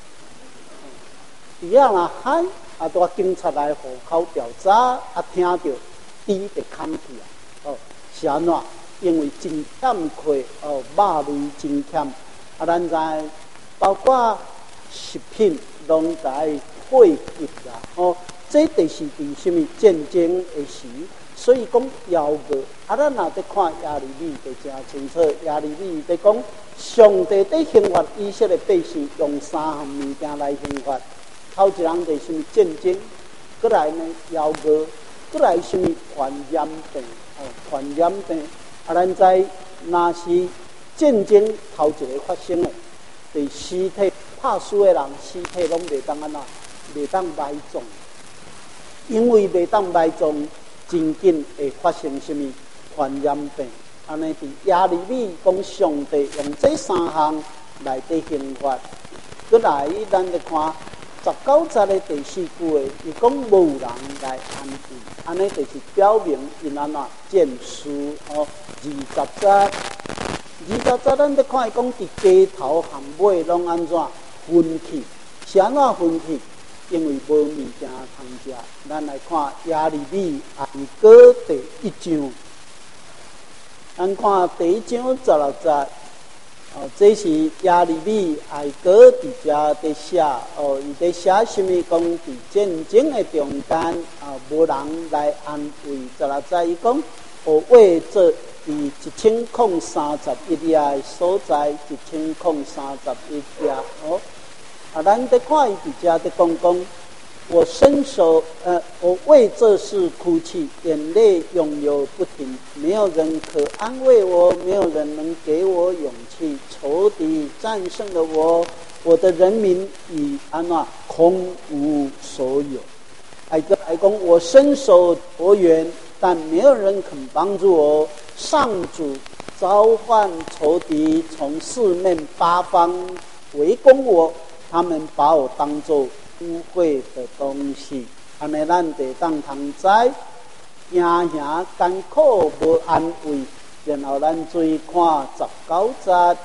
猪仔若害，带警察来户口调查，听到猪就砍去啊！是安怎？因为真欠缺肉类真欠，咱知包括食品拢在汇集啦，这就是伫什么战争的时。所以讲妖恶，咱若在看亚利米就真清楚。亚利米在讲，上帝在刑罚以色列百姓，用3项物件来刑罚。头一项就是什么战争，过来呢妖恶，过来什么传染病，传染病。咱知若是战争头一个发生的，对尸体拍死的人尸体拢袂当安怎，袂当埋葬，因为袂当埋葬，真紧会发生什么传染病。安尼伫耶利米讲上帝用这三项来底刑罚。过来咱来看19节的第4句的，伊讲无人来安慰，安尼就是表明因安怎见书哦。20节咱来看伊讲伫街头巷尾拢安怎分去，是安怎分去？因为无物件通食。咱来看耶利米哀歌第1章。咱看第1章16节，这是耶利米哀歌伫遮在写，伊在写什么？讲伫战争的中间，无人来安慰。16节伊讲，为这伫1031页的所在，1031页咱在看伊伫遮在讲。我为这事哭泣，眼泪涌流不停，没有人可安慰我，没有人能给我勇气。仇敌战胜了我，我的人民已安怎空无所有。哀歌来讲，我伸手夺援，但没有人肯帮助我。上主召唤仇敌，从四面八方围攻我，他们把我当作污秽的东西。安尼咱得当通知，惊吓艰苦无安慰。然后咱注看19节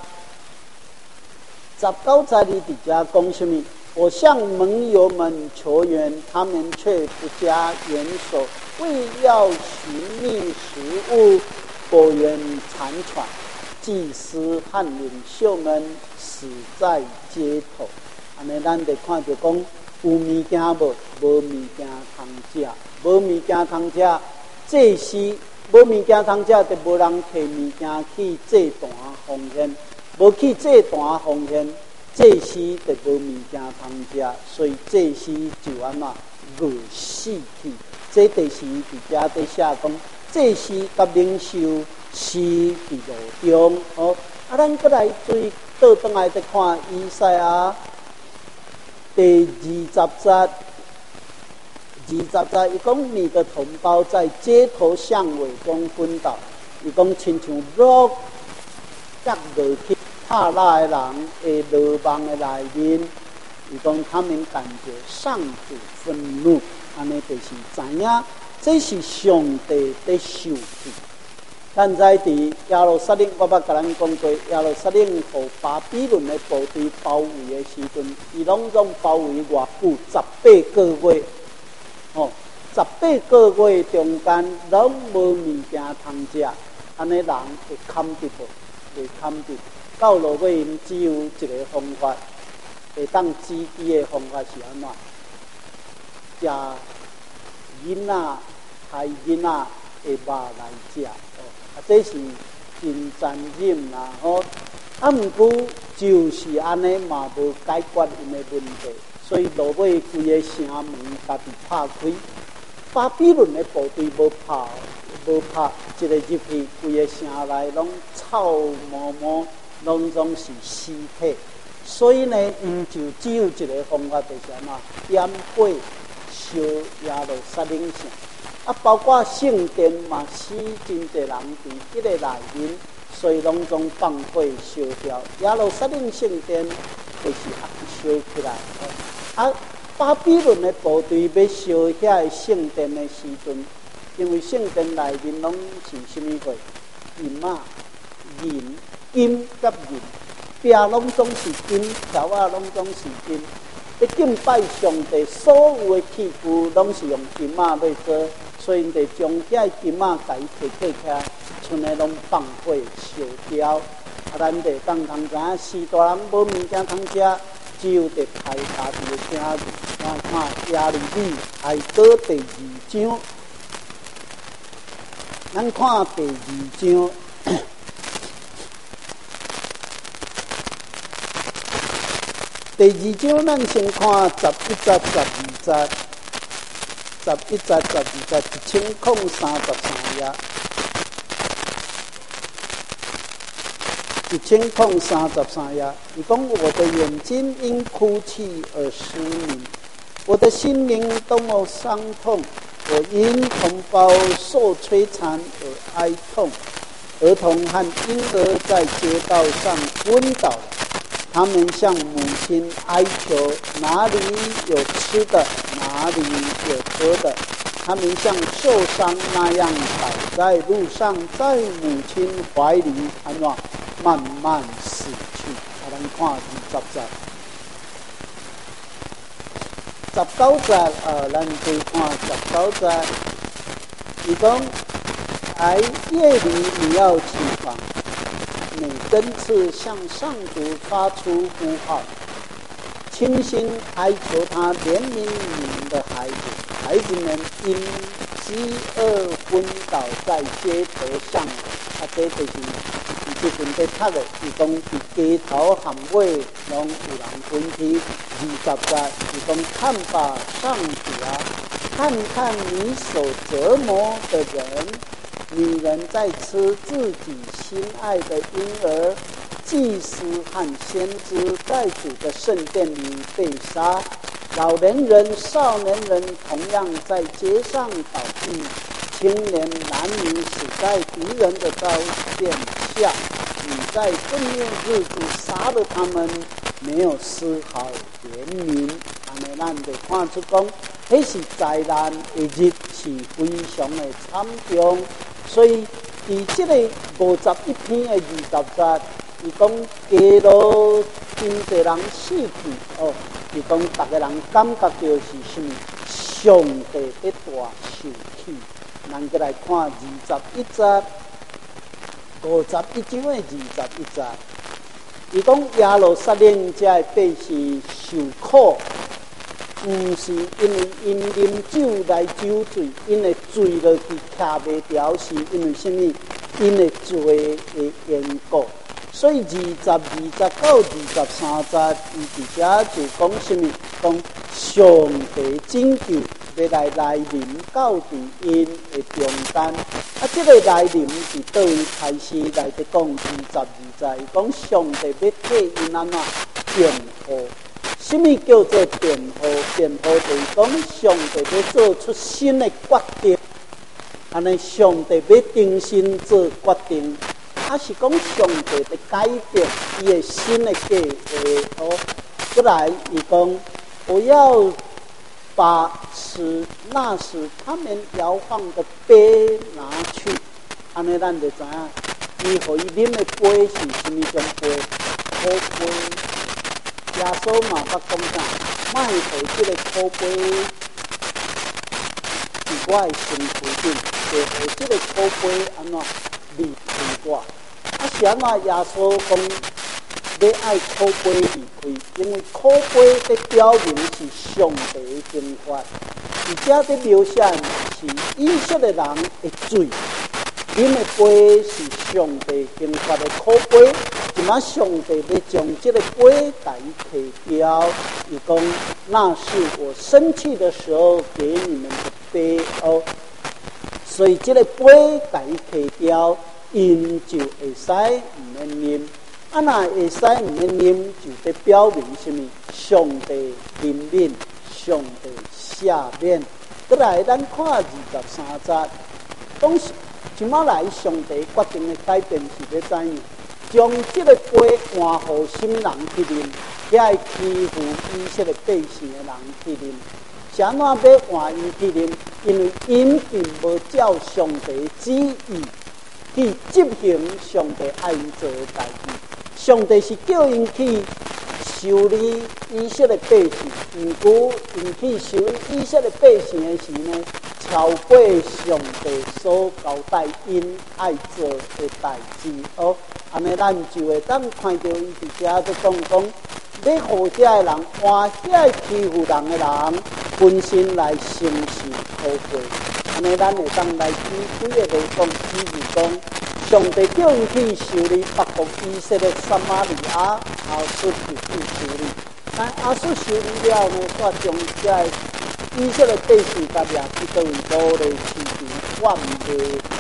，19节里底下讲什么？我向盟友们求援，他们却不加援手，为要寻觅食物，果园残喘，祭司和领袖们死在街头。安尼咱得看着讲，有物件无？无物件通食，无物件通食，祭司无物件通食，就无人摕物件去祭坛奉献，无去祭坛奉献，祭司就无物件通食，所以祭司就安怎饿死去。这就是伫遮在写讲，祭司甲领袖死伫路中。咱过来注意倒转来再看以赛亚第20节。伊讲你的同胞在街头巷尾中昏倒，伊讲亲像落跌落去怕拉的人的落网的内面，伊讲他们感觉上主愤怒，安尼就是知影这是上帝在受气。咱在伫耶路撒冷，我捌甲咱讲过，耶路撒冷互巴比伦的部队包围的时阵，伊拢包围偌久，18个月。18个月中间，拢无物件通食，安尼人会堪得无？袂堪得。到落尾，因只有一个方法，会当止饥的方法是安怎？食囡仔、害囡仔的肉来食。这是真残忍啦！毋过就是安尼嘛，无解决因的问题。所以落尾规个城门家己拍开，巴比伦的部队无拍，一个入去，规个城内拢臭毛毛，拢总是尸体。所以呢，因就只有一个方法，就是安怎点火烧耶路撒冷城，包括圣殿嘛，死真侪人伫迄个内面，所以拢总放火烧掉。耶路撒冷圣殿就是烧起来。巴比伦的部队要烧遐个圣殿的时阵，因为圣殿内面拢是什么货？银啊、银、金甲银，壁拢总是金，条啊拢总是金。要敬拜上帝，所有的器具拢是用金啊来做，所以得将遐金啊甲伊摕起来，剩的拢放火烧掉。咱得当通知影，士大人无物件通食。只有得排家己的声字，咱看耶利米哀歌第2章，咱看第2章，第2章咱先看11节、12节，11节、12节1033页。 1033页，伊讲我的眼睛因哭泣而失明，我的心灵多么伤痛，我因同胞受摧残而哀痛。儿童和婴儿在街道上昏倒了，他们向母亲哀求，哪里有吃的，哪里有喝的。他们像受伤那样倒在路上，在母亲怀里慢慢死去。咱看19节，咱再看19节，伊讲，夜里你要起床，每根刺向上主发出呼号，倾心哀求他怜悯你们的孩子。孩子们因饥饿昏倒在街头上，这就是这阵在读的，伊讲伫街头巷尾拢有人昏去。20节，伊讲看吧，上主啊，看看你所折磨的人，女人在吃自己心爱的婴儿，祭司和先知在主的圣殿里被杀。老年人、少年人同样在街上倒地，青年男女死在敌人的刀剑下。你在愤怒日子杀了他们，没有丝毫怜悯。安尼咱就看出讲，迄是灾难的日，是非常的惨重。所以，伫这个51篇的20节，伊讲街路真侪人死去哦。伊讲，逐个人感觉到是什么？上帝在大受气。咱再来看21节，51章的21节，伊讲耶路撒冷这的百姓受苦，不是因为因啉酒来酒醉，因为醉落去徛袂牢，是因为什么？因为罪的缘故。所以20、29、23节，伊伫遮就讲什么？讲上帝拯救要来临到伫因的中间。这个来临是倒位开始来伫讲20、22节，伊讲上帝要替因辩护。什么叫做辩护？辩护就是讲上帝要做出新的决定。安尼上帝要重新做决定。是讲上帝的改变，伊的新的计划。再来，伊讲不要把那时他们摇晃的杯拿去。安尼咱就知影，伊互伊啉的杯是什么种杯？苦杯。耶稣嘛捌讲啥？莫互这个苦杯伫我的身躯顶，就互这个苦杯离开我。是安怎？耶稣讲要爱苦杯离开，因为苦杯在表明是上帝的刑罚，而且在描写是以色列人的罪。啉的杯是上帝刑罚的苦杯，今仔上帝要将这个杯给摕掉。伊讲那是我生气的时候给你们的杯哦，所以这个杯给摕掉。因就会使唔免啉，若会使唔免啉，就得表明什么？上帝怜悯，上帝赦免。再来，咱看23节，讲今仔来上帝决定的改变是要怎样？将这个杯换互什么人去啉？遐欺负以色列百姓的人去啉。是安怎要换因去啉？因为因并无照上帝旨意。去执行上帝爱因做的代志，上帝是叫因去修理以色列百姓，如果因去修理以色列百姓的时呢，超过上帝所交代因爱做的代志哦。安尼咱就会当看到伊伫遮在讲，要互遮的人换遐欺负人的人，本身来承受苦杯。安尼咱会当来举几个例讲，比如讲，上帝叫伊去修理北国以色列撒玛利亚，亚述就去修理。但亚述修理了呢，煞将遮以色列百姓甲掠去倒位，攞来市场贩卖哦。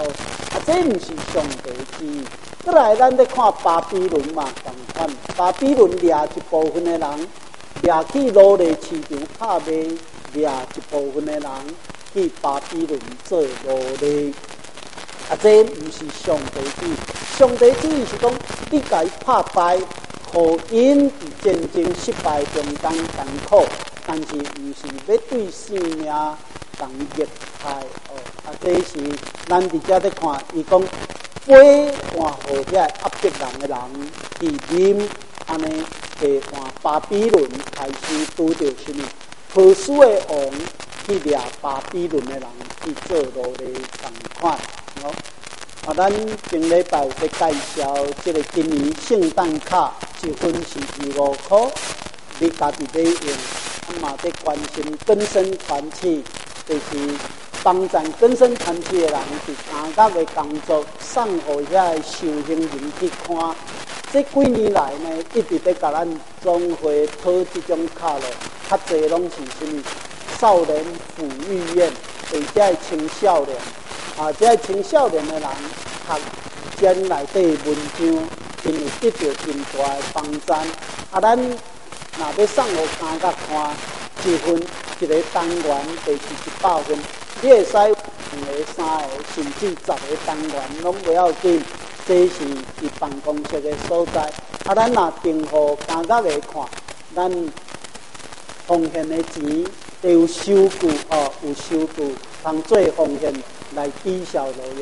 这毋是上帝旨意。再来，咱咧看巴比伦嘛，同款。巴比伦掠一部分的人，掠去奴隶市场拍卖，掠一部分的人去巴比伦做奴隶。这毋是上帝旨意。上帝旨意是讲，你甲伊拍败，互因伫战争失败中间艰苦，但是毋是要对性命同虐害这是咱伫遮咧看，伊讲杯换互遐压迫人的人去啉，安尼地换巴比伦开始拄着什么？波斯的王去掠巴比伦的人去做奴隶同款。咱前礼拜有在介绍这个今年圣诞卡一份是25块，你家己买用，嘛在关心更生团体，就是帮助更生团体的人是参加的工作，送互遐受刑人去看。这几年来呢，一直在甲咱总会讨这种卡咯，较侪拢是什么少年抚育院，或者青少年。这青少年的人读卷内底文章，因为得到真大的帮助。咱若要送互参加看一份一个单元，就是100分，你会使2个、3个，甚至10个单元拢不要紧。这是伫办公室的所在。咱若订互参加的看，咱奉献的钱都有收据有收据，通做奉献来抵消路用。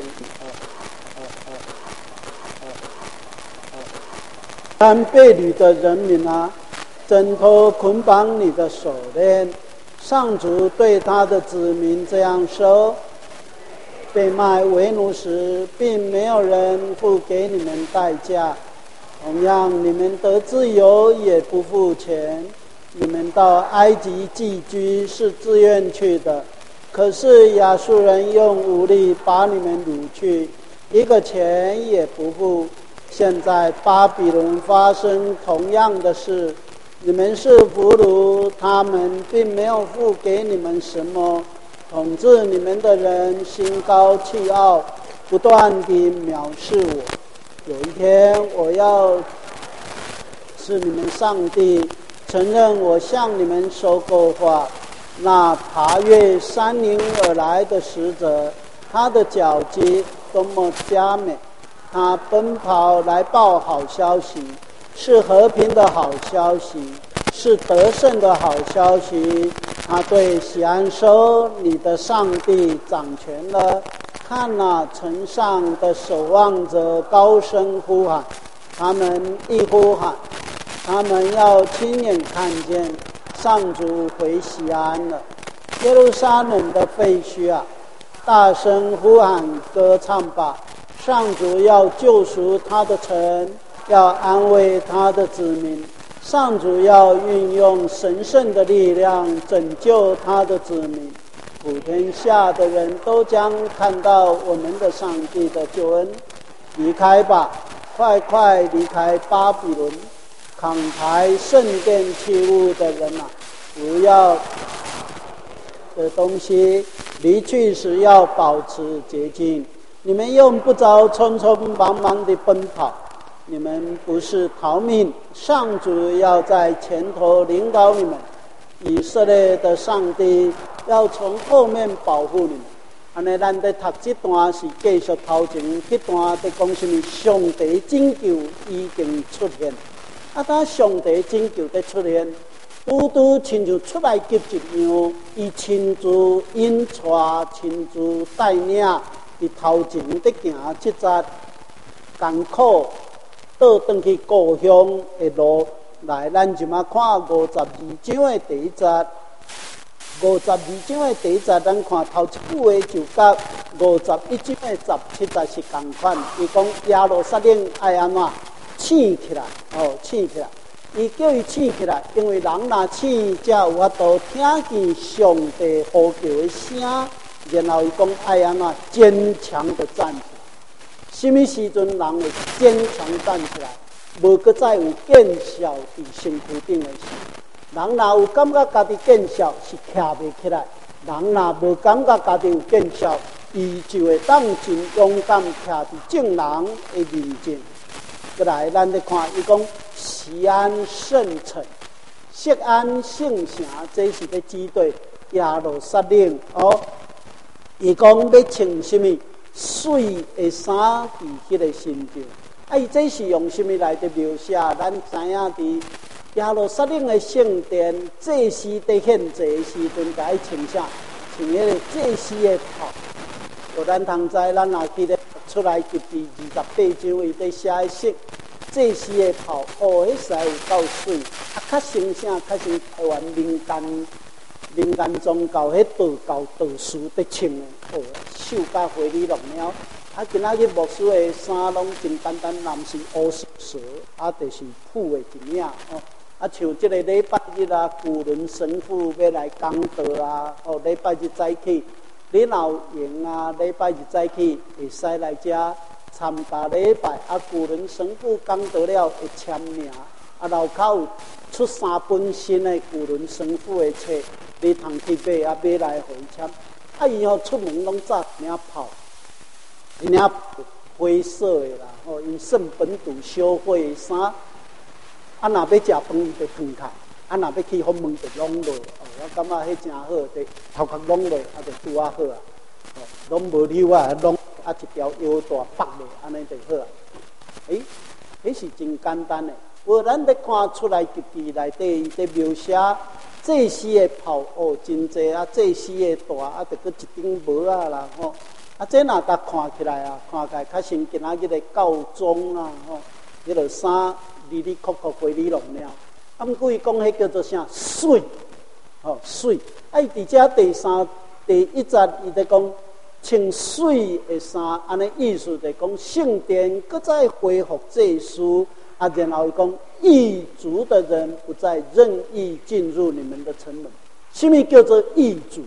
被掳的人民啊，挣脱捆绑你的手链。上主对他的子民这样说：被卖为奴时，并没有人付给你们代价；同样，你们得自由也不付钱。你们到埃及寄居是自愿去的，可是亚述人用武力把你们掳去，一个钱也不付。现在巴比伦发生同样的事，你们是俘虏，他们并没有付给你们什么。统治你们的人心高气傲，不断地藐视我。有一天，我要是你们上帝承认我向你们说过话，那爬越山岭而来的使者，他的脚迹多么佳美！他奔跑来报好消息，是和平的好消息，是得胜的好消息。他对西安说：你的上帝掌权了。看哪，城上的守望者高声呼喊，他们一呼喊，他们要亲眼看见上主回西安了。耶路撒冷的废墟啊，大声呼喊歌唱吧！上主要救赎他的城，要安慰他的子民。上主要运用神圣的力量拯救他的子民，普天下的人都将看到我们的上帝的救恩。离开吧，快快离开巴比伦！慷抬圣殿器物的人啊，不要的东西，离去时要保持洁净。你们用不着匆匆忙忙地奔跑，你们不是逃命，上主要在前头领导你们。以色列的上帝要从后面保护你们。安尼，咱在读这段是继续头前这段在讲什么？上帝拯救已经出现。当上帝拯救在出现，拄亲像出来急一样，伊亲自引带、亲自带领，伫头前在行这节艰苦倒转去故乡的路来。咱即马看52章的第一节，52章的第一节，咱看头一句话就甲51章的17节是同款。伊讲耶路撒冷爱安怎醒起来，醒起来。伊叫伊醒起来，因为人若醒，才有法度听见上帝呼叫的声。然后伊讲爱安怎坚强的站起来。什么时阵人会坚强站起来？无搁再有见效伫身躯顶的时，人若有感觉家己见效，是徛袂起来；人若无感觉家己有见效， 伊就会当真勇敢徛伫正人的面前。过来，咱咧看伊讲西安圣城、锡安圣城，这是咧指对耶路撒冷哦。伊讲要穿什么水的衫伫迄个身上。伊这是用什么来的描写？咱知影伫耶路撒冷的圣殿，祭司伫献祭的时阵，甲伊穿啥？穿迄个祭司的袍。有咱通知，咱若记得出来及第28章，伊伫写的说，祭司的袍，哦，迄实在有够水，较生啥？较像台湾民间宗教迄道士伫穿的，哦，手甲花里弄了。今仔日牧师的衫拢真简单，男是乌蛇，就是铺的一领哦。像这个礼拜日啊，古伦神父要来讲道啊，哦，礼拜日早起，你若有闲啊，礼拜日早起会使来遮参加礼拜。古伦神父讲道了会签名，路口有出3本新的古伦神父的册，你通去买买来互伊签。伊出门拢扎领袍。因领灰色的啦，吼，因圣本笃小火的衫，若要食饭伊就放开，若要去访问就拢落。我感觉迄真好，就头壳拢落，就拄好啊。拢无溜啊，拢一条腰带绑落，安尼就好啊。迄是真简单的。无咱咧看出来及第内底，伊伫描写祭司的袍哦，真济祭司的带就搁一顶帽啊啦，吼。这若甲看起来较像今仔日的教宗啊，吼，迄落衫里里扣扣花里弄了。毋过伊讲迄叫做啥水，吼水。伊伫遮第1节伊在讲穿水的衫，安尼意思就讲圣殿搁再恢复祭司，然后伊讲异族的人不再任意进入你们的城门。什么叫做异族？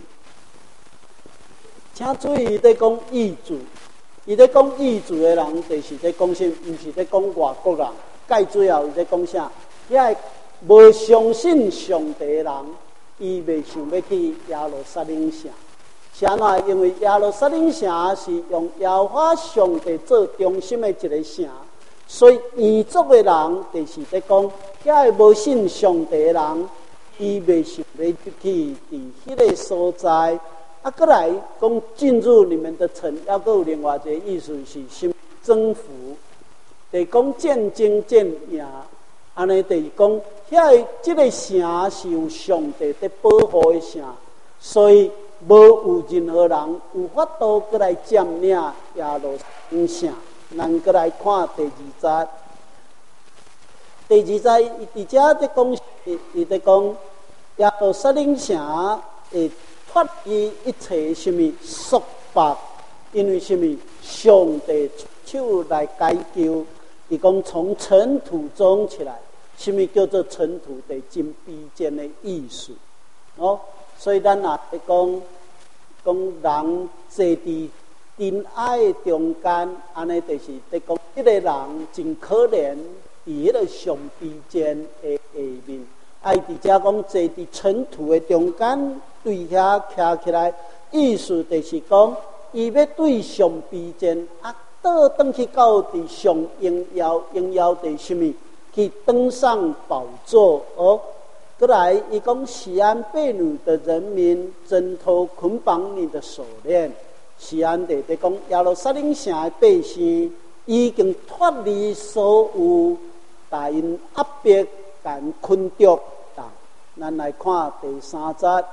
请注意，伊在讲异族，伊在讲异族的人，就是在讲啥？毋是在讲外国人。介最后伊在讲啥？遐无相信上帝的人，伊袂想要去耶路撒冷城。是安怎？因为耶路撒冷城是用耶和华上帝做中心的一个城，所以异族的人就是在讲遐无信上帝的人，伊袂想要去伫迄个所在。过来讲进入你们的城，还佫有另外一个意思是什？征服，就是讲战争战赢，安尼就是讲遐这个城是有上帝在保护的城，所以无有任何人有法度过来占领耶路撒冷城。咱过来看第2节，第2节伊伫遮在讲，伊在讲耶路撒冷城会脱离一切什么束缚，因为什么？上帝出手来解救。伊讲从尘土中起来，什么叫做尘土？的真卑贱的意思哦。所以咱若在讲人坐伫尘埃的中间，安尼就是在讲一个人真可怜，伫迄个上卑贱的下面。伫遮讲坐伫尘土的中间。对遐徛起来，意思就是讲，伊要对上卑贱，倒转去到伫上荣耀的什么？去登上宝座哦。过来，伊讲西安被掳的人民挣脱捆绑你的手链。西安在讲耶路撒冷城的百姓已经脱离所有大因压迫、甲困着。咱来看第3节。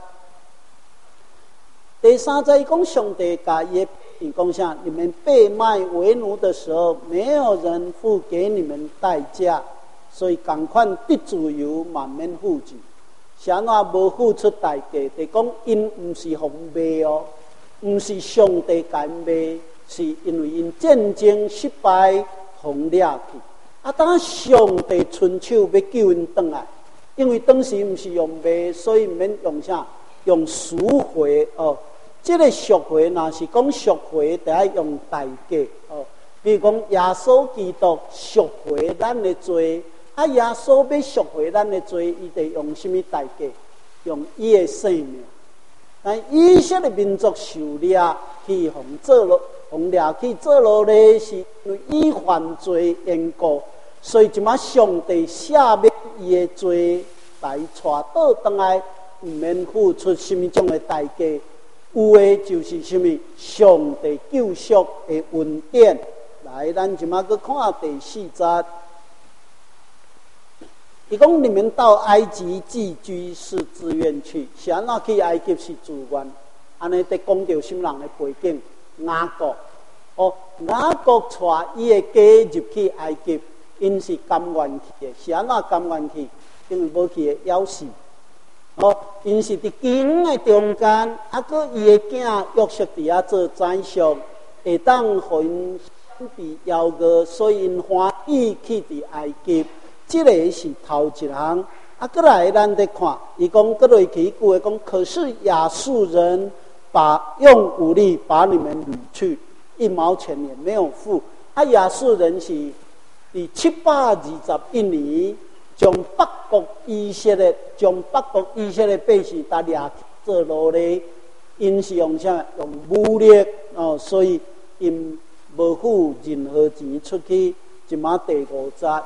第3节伊讲上帝甲伊讲啥？你们被卖为奴的时候，没有人付给你们代价，所以赶快得自由，慢慢付钱。是安怎无付出代价？就讲因毋是互卖哦，毋是上帝甲因卖，是因为因战争失败，互掠去。当上帝伸手要救因转来，因为当时毋是用卖，所以毋免用啥？用赎回哦。这个赎回，若是讲赎回，就要用代价哦。比如讲，耶稣基督赎回咱的罪，耶稣要赎回咱的罪，伊得用什么代价？用伊的生命。 但以色列民族受掠去互做落，互掠去做落咧，是因为以犯罪缘故，所以即马上帝赦免伊的罪，来带倒转来，毋免付出什么种的代价。有的就是什么？上帝救赎的恩典。来，咱即马去看第4节。伊讲你们到埃及寄居是自愿去，是安怎去埃及是自愿？安尼得讲到什么人的背景？雅各雅各带伊的家入去埃及，因是甘愿去的。是安怎甘愿去？因为无去会夭寿。因是伫经的中间，搁伊的囝约瑟伫遐做宰相，会当互因闪避邀约，所以因欢喜去伫埃及。这个是头一项。搁来咱得看，伊讲搁落去句话讲，可是亚述人用武力把你们掳去，1毛钱也没有付。亚述人是伫721年。将北国以色列百姓打掠去做奴隶，因是用啥？用武力所以因无付任何钱出去。即马第5节，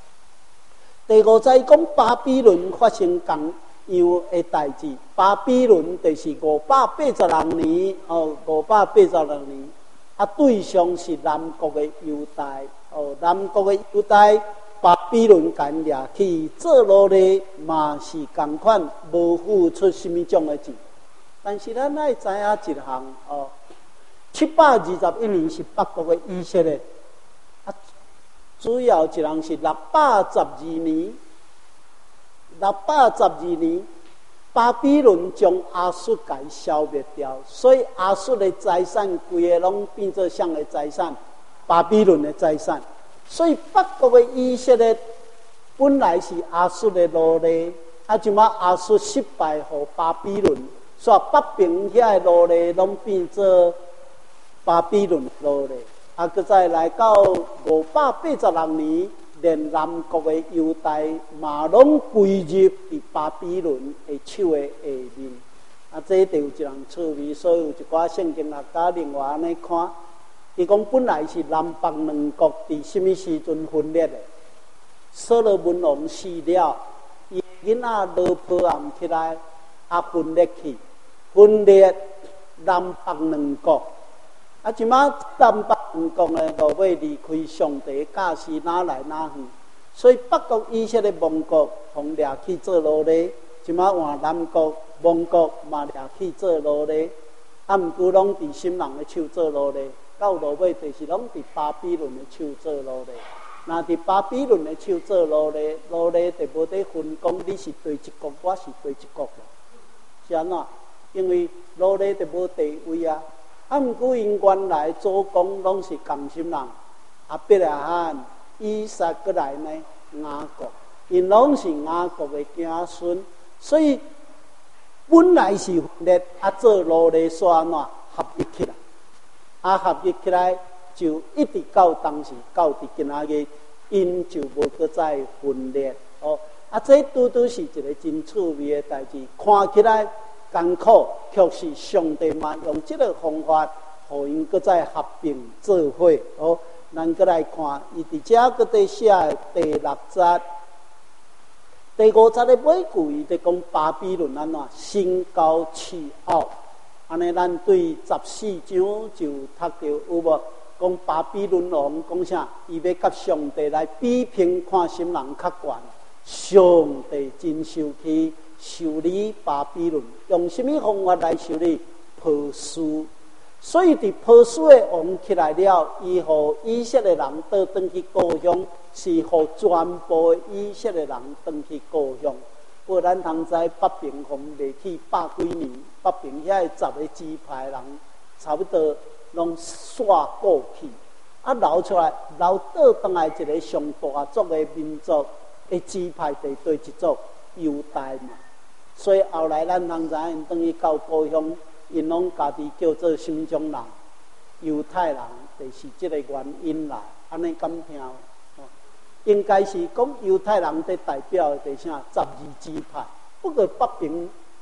讲巴比伦发生同样的代志。巴比伦就是582年，582年，对象是南国的犹大，南国的犹大。巴比伦干掠去做奴隶，嘛是同款，无付出什么种的钱。但是咱爱知影一项721年是北国的以色列，主要一项是612年，巴比伦将亚述给消灭掉，所以亚述的财产规个拢变做啥的财产？巴比伦的财产。所以北国的以色列本来是亚述的奴隶，即马亚述失败互巴比伦，所以北边遐的奴隶拢变做巴比伦奴隶。搁再来到586年，连南国的犹大嘛拢归入伫巴比伦的手的下面。这就有一项趣味，所以有一寡圣经学家另外安尼看。伊讲本来是南北两国伫什么时阵分裂的？所罗门王死了，伊囡仔罗波暗起来，分裂去，分裂南北两国。即马南北两国呢，就要离开上帝教示，哪来哪远。所以北国以色列亡国，互掠去做奴隶；即马换南国亡国，嘛掠去做奴隶。毋过拢伫什么人的手做奴隶？到落尾就是拢伫巴比伦的手做奴隶。若伫巴比伦的手做奴隶，奴隶就无得分讲你是对一国，我是对一国咯。是安怎？因为奴隶就无地位啊。毋过因原来祖公拢是共什么人？亚伯拉罕、以撒过来呢？雅各，因拢是雅各的子孙，所以本来是分裂，做奴隶煞安怎合一起来？合一起来就一直到当时，到伫今仔日，因就无搁再分裂。这拄拄是一个真趣味的代志，看起来艰苦，却是上帝嘛用这个方法，互因搁再合并做伙。咱搁来看，伊伫遮搁在写第6节、第5节的尾句，伊在讲巴比伦安怎心高气傲。安尼，咱对14章就读到有无？讲巴比伦王讲啥？伊要甲上帝来比拼，看什么人较悬。上帝真生气，修理巴比伦，用什么方法来修理？波斯。所以伫波斯的王起来了，伊互以色列人倒转去故乡，是互全部的以色列人转去故乡。不过咱通知北平红灭去100几年，北平遐10个支派人，差不多拢煞过去，留出来留倒转来一个上大族的民族的支派，第对一族犹大嘛。所以后来咱通知因转去到故乡，因拢家己叫做什么种人？犹太人，就是这个原因啦。安尼敢听？应该是讲犹太人在代表的是啥？12支派。不过北平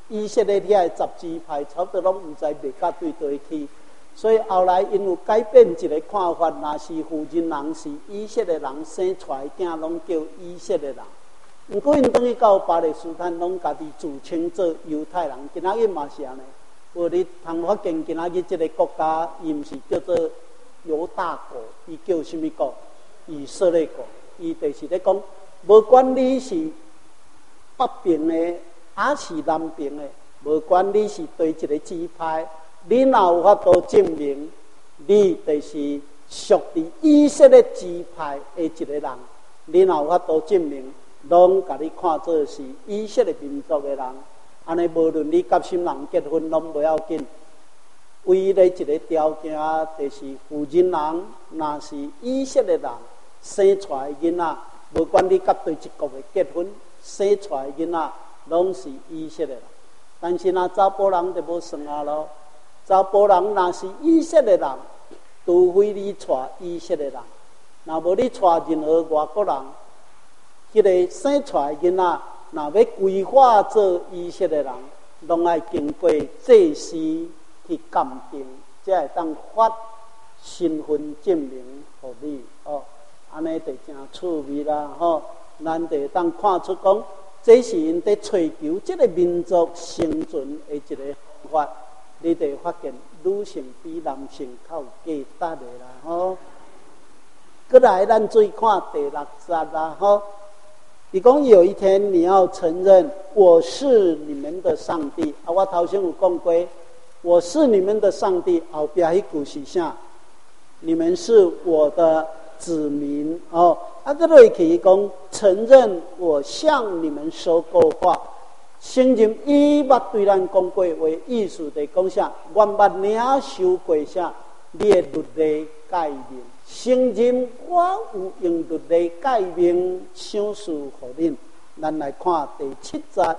以色列遐10支派，差不多拢毋知袂甲对对去。所以后来因有改变一个看法，若是妇人人是以色列人生出来囝，拢叫以色列人。毋过因等于到巴勒斯坦，拢家己自称做犹太人。今仔日嘛是安尼，无你通发现今仔日即个国家，伊毋是叫做犹大国，伊叫什么国？以色列国。伊就是咧讲，无管你是北边的，还是南边的，无管你是对一个支派。你若有法度证明你就是属于以色列支派的一个人，你若有法度证明，拢甲你看作是以色列民族的人，安尼无论你甲什么人结婚拢无要紧。唯一的一个条件就是妇人人若是以色列人生出来囡仔，无管你甲对一国的结婚，生出来囡仔拢是以色列人。但是若查甫人就无算啊咯。查甫人若是以色列人，除非你娶以色列人，若无你娶任何外国人，迄个生出来囡仔，若要规划做以色列人，拢爱经过祭司去鉴定，才会当发身份证明互你哦。安尼就真趣味啦吼！咱就当看出讲，这是因在追求这个民族生存的一个方法。你就发现女性比男性较有价值的啦吼。过来，咱再看第6节啦吼。伊讲有一天你要承认我是你们的上帝啊！我头先有讲过，我是你们的上帝，后边迄句是啥？你们是我的子民哦。啊，这里可以讲承认我向你们说过话。圣经伊捌对咱讲过话，意思就讲啥？我捌领受过啥？你的律例诫命。圣经我有用律例诫命赏赐互恁。咱来看第7节。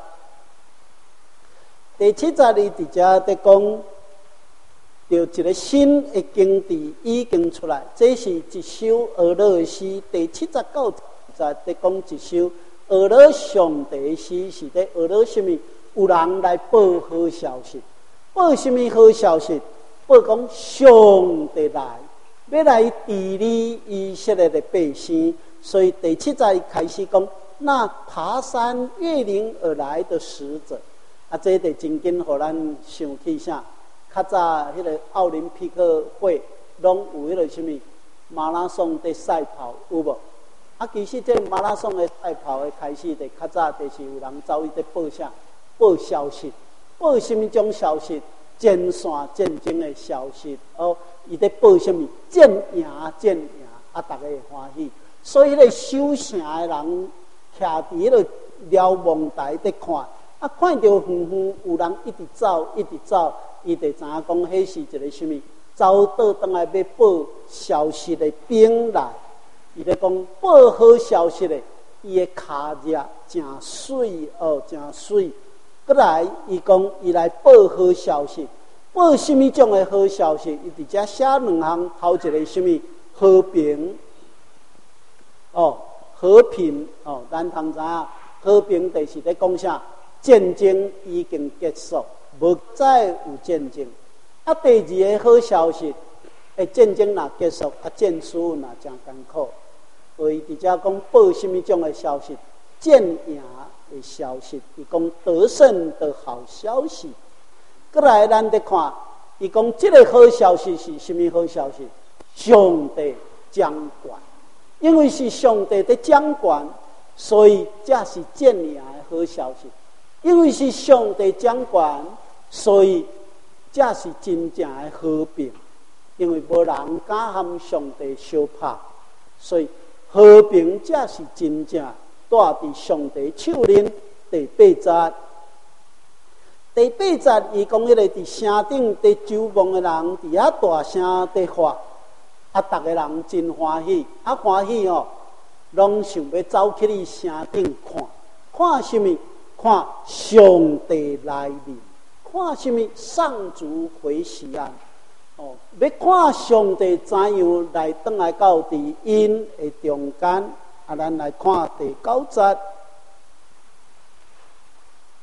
第7节伊直接在讲，就一个新的经题已经出来。这是一首俄勒诗。第7节到10节在讲一首。俄勒上帝诗是在俄勒什么？有人来报好消息，报什么好消息？报讲上帝来，要来治理以色列的百姓。所以第7节开始讲，那爬山越岭而来的使者，啊，这就真紧，互咱想起啥？较早迄个奥林匹克会，拢有迄个什么马拉松的赛跑，有无？啊，其实这马拉松的赛跑的开始，就较早就是有人走去在报啥？报消息，报什么种消息？前线战争的消息哦，伊在报什么？战赢，啊，大家会欢喜。所以咧，守城的人徛伫迄个瞭望台在看，啊，看到远远有人一直走，伊就知影讲，迄是一个什么？走倒转来要报消息的兵来。伊咧讲报好消息的，伊的脚热真水哦，真水。过来，伊讲伊来报好消息，报什么种的好消息？伊直接写2项，头一个什么和平哦，和平哦，咱通知影和平就是咧讲啥？战争已经结束，无再有战争。啊，第2个好消息，战争若结束，啊，战事若真艰苦。所以直接讲报什么种的消息？战赢的消息，伊讲得胜的好消息。过来，咱得看，伊讲这个好消息是什么好消息？上帝掌管，因为是上帝的掌管，所以这是战赢的好消息。因为是上帝掌管，所以这是真正的和平。因为无人敢和上帝相拍，所以。和平才是真正带伫上帝手里。第8节，伊讲迄个伫城顶伫守望的人，伫遐大声伫喊，啊，逐个人真欢喜，啊欢喜哦，拢想要走去你城顶看，看什么？看上帝来临，看什么？上主回西安。哦，要看上帝怎样来转来到伫因的中间。啊，咱来看第9节。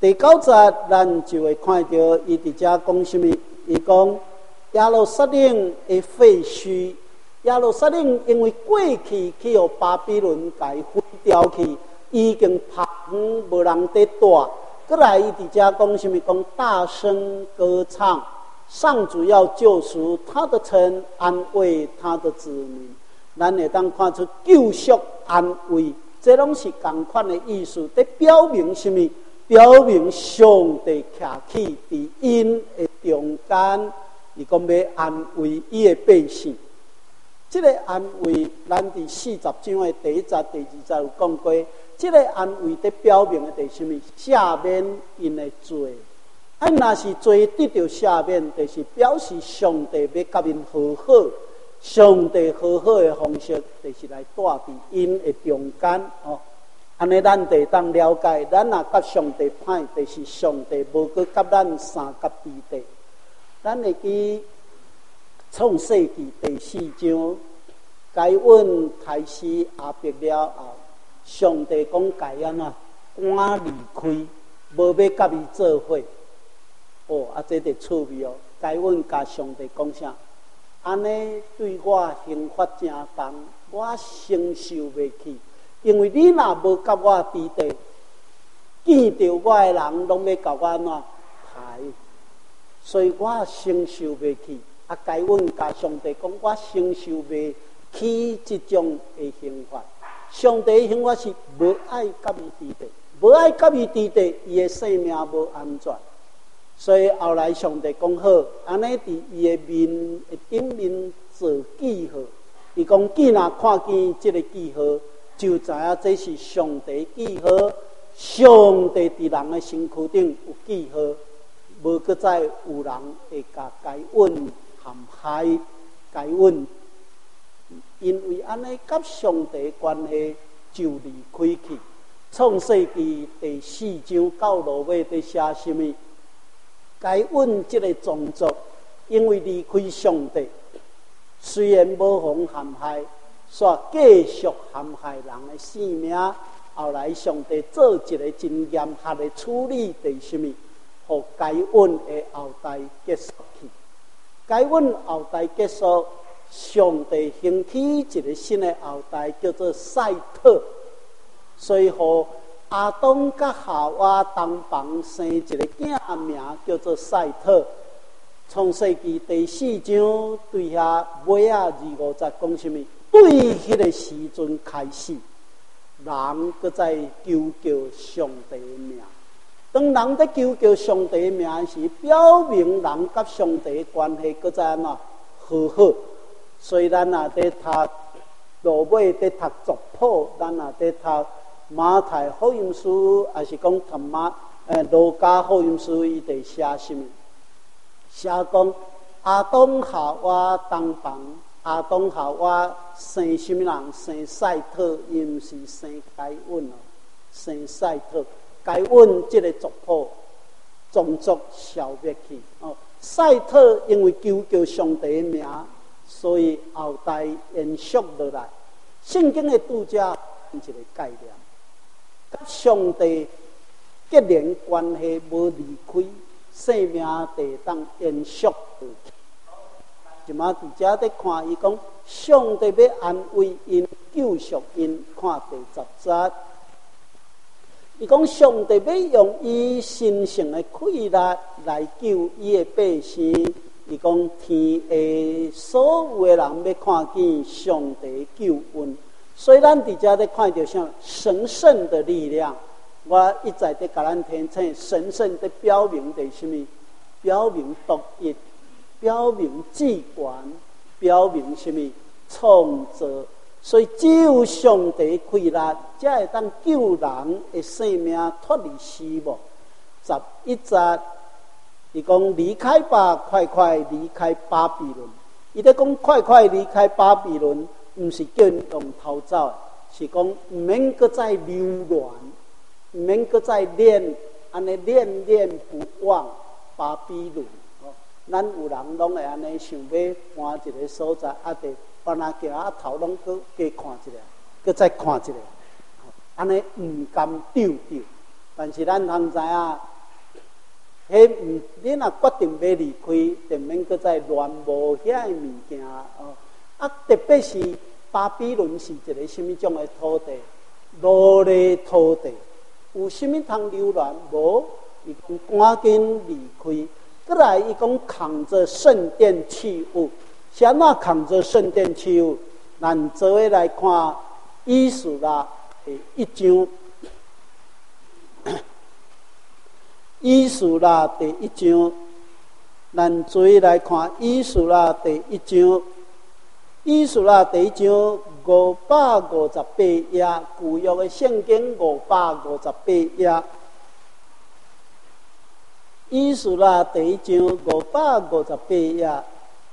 第9节，咱就会看到伊伫遮讲什么？伊讲耶路撒冷会废墟，耶路撒冷因为过去去互巴比伦甲伊毁掉去，已经旁无人在住。过来伊伫遮讲什么？讲大声歌唱，上主要救赎他的城，安慰他的子民。咱会当看出救赎、安慰，这拢是同款的意思，在表明什么？表明上帝徛起伫因的中间，伊讲要安慰伊的百姓。这个安慰，咱伫40章的第1节、第2节有讲过。这个安慰在表明的是什么？赦免因的罪。若是罪得到赦免，就是表示上帝要甲因和好。上帝和好的方式，就是来住伫因的中间。安尼咱就当了解，咱若甲上帝歹，就是上帝无去甲咱三甲地地。咱会记创世纪第4章，该阮开始阿伯了后，上帝讲该安怎赶离开，无要甲伊做伙。这就趣味哦。该阮甲上帝讲啥？安尼对我刑罚真重，我承受袂起。因为你若无甲我伫地，见着我的人拢要甲我安怎害，所以我承受袂起。该阮甲上帝讲，我承受袂起这种的刑罚。上帝的刑罚是无爱甲伊伫地，无爱甲伊伫地，伊的性命无安全。所以后来上帝讲好，安尼伫伊的面的顶面做记号。伊讲见若看见这个记号，就知影这是上帝记号。上帝伫人的身躯顶有记号，无搁再有人会甲该阮陷害该阮。因为安尼甲上帝的关系就离开去。创世纪第4章到落尾在写什么？该阮这个种族，因为离开上帝，虽然无互陷害，却继续陷害人的性命。后来上帝做一个真严格的处理，就是什么？互该阮的后代结束去。该阮后代结束，上帝兴起一个新的后代，叫做赛特。所以互亚当甲夏娃同房生一个囝，名叫做赛特。创世纪第4章对遐尾啊25节讲什么？对迄个时阵开始，人搁在求叫上帝的名。当人在求叫上帝的名时，表明人甲上帝的关系搁在安怎和好。所以咱也在读落尾在读族谱，咱也在读马太福音书，还是讲路加福音书，伊在写什么？写讲亚当夏娃同房，亚当夏娃生什么人？生赛特，伊毋是生该阮哦，生赛特。该阮这个族谱种族消灭去哦。赛特因为求叫上帝的名，所以后代延续落来。圣经的拄则一个概念，甲上帝结连关系无离开，生命地当延续下去。即马伫遮在看，伊讲上帝要安慰因、救赎因。看第10节，伊讲上帝要用伊神圣的气力来救伊的百姓。伊讲天下所有的人要看见上帝的救恩。所以咱伫遮在看到像神圣的力量。我一再在甲咱提醒，神圣的表明的什么？表明独一，表明至权，表明什么？创造。所以只有上帝的气力，才会当救人的生命脱离死亡。11节，伊讲离开吧，快快离开巴比伦。伊在讲快快离开巴比伦，毋是叫人用逃走，是讲毋免搁再流乱。毋免搁再安尼恋不忘巴比伦。咱有人拢会安尼想要搬一个所在，得搬行行头拢搁加看一下，搁再看一下，安尼毋甘丢掉。但是咱通知影， 迄你若决定要离开，就免搁再乱无遐个物件哦。啊，特别是巴比伦是一个什么种的土地？奴隶土地，有什么通流传？无，伊讲赶紧离开。再来，伊讲扛着圣殿器物，是安怎扛着圣殿器物？咱做伙来看以斯拉的一章。以斯拉第一章，咱做来看以斯拉第一章。以斯拉第一章558页，旧约的圣经558页。以斯拉第一章558页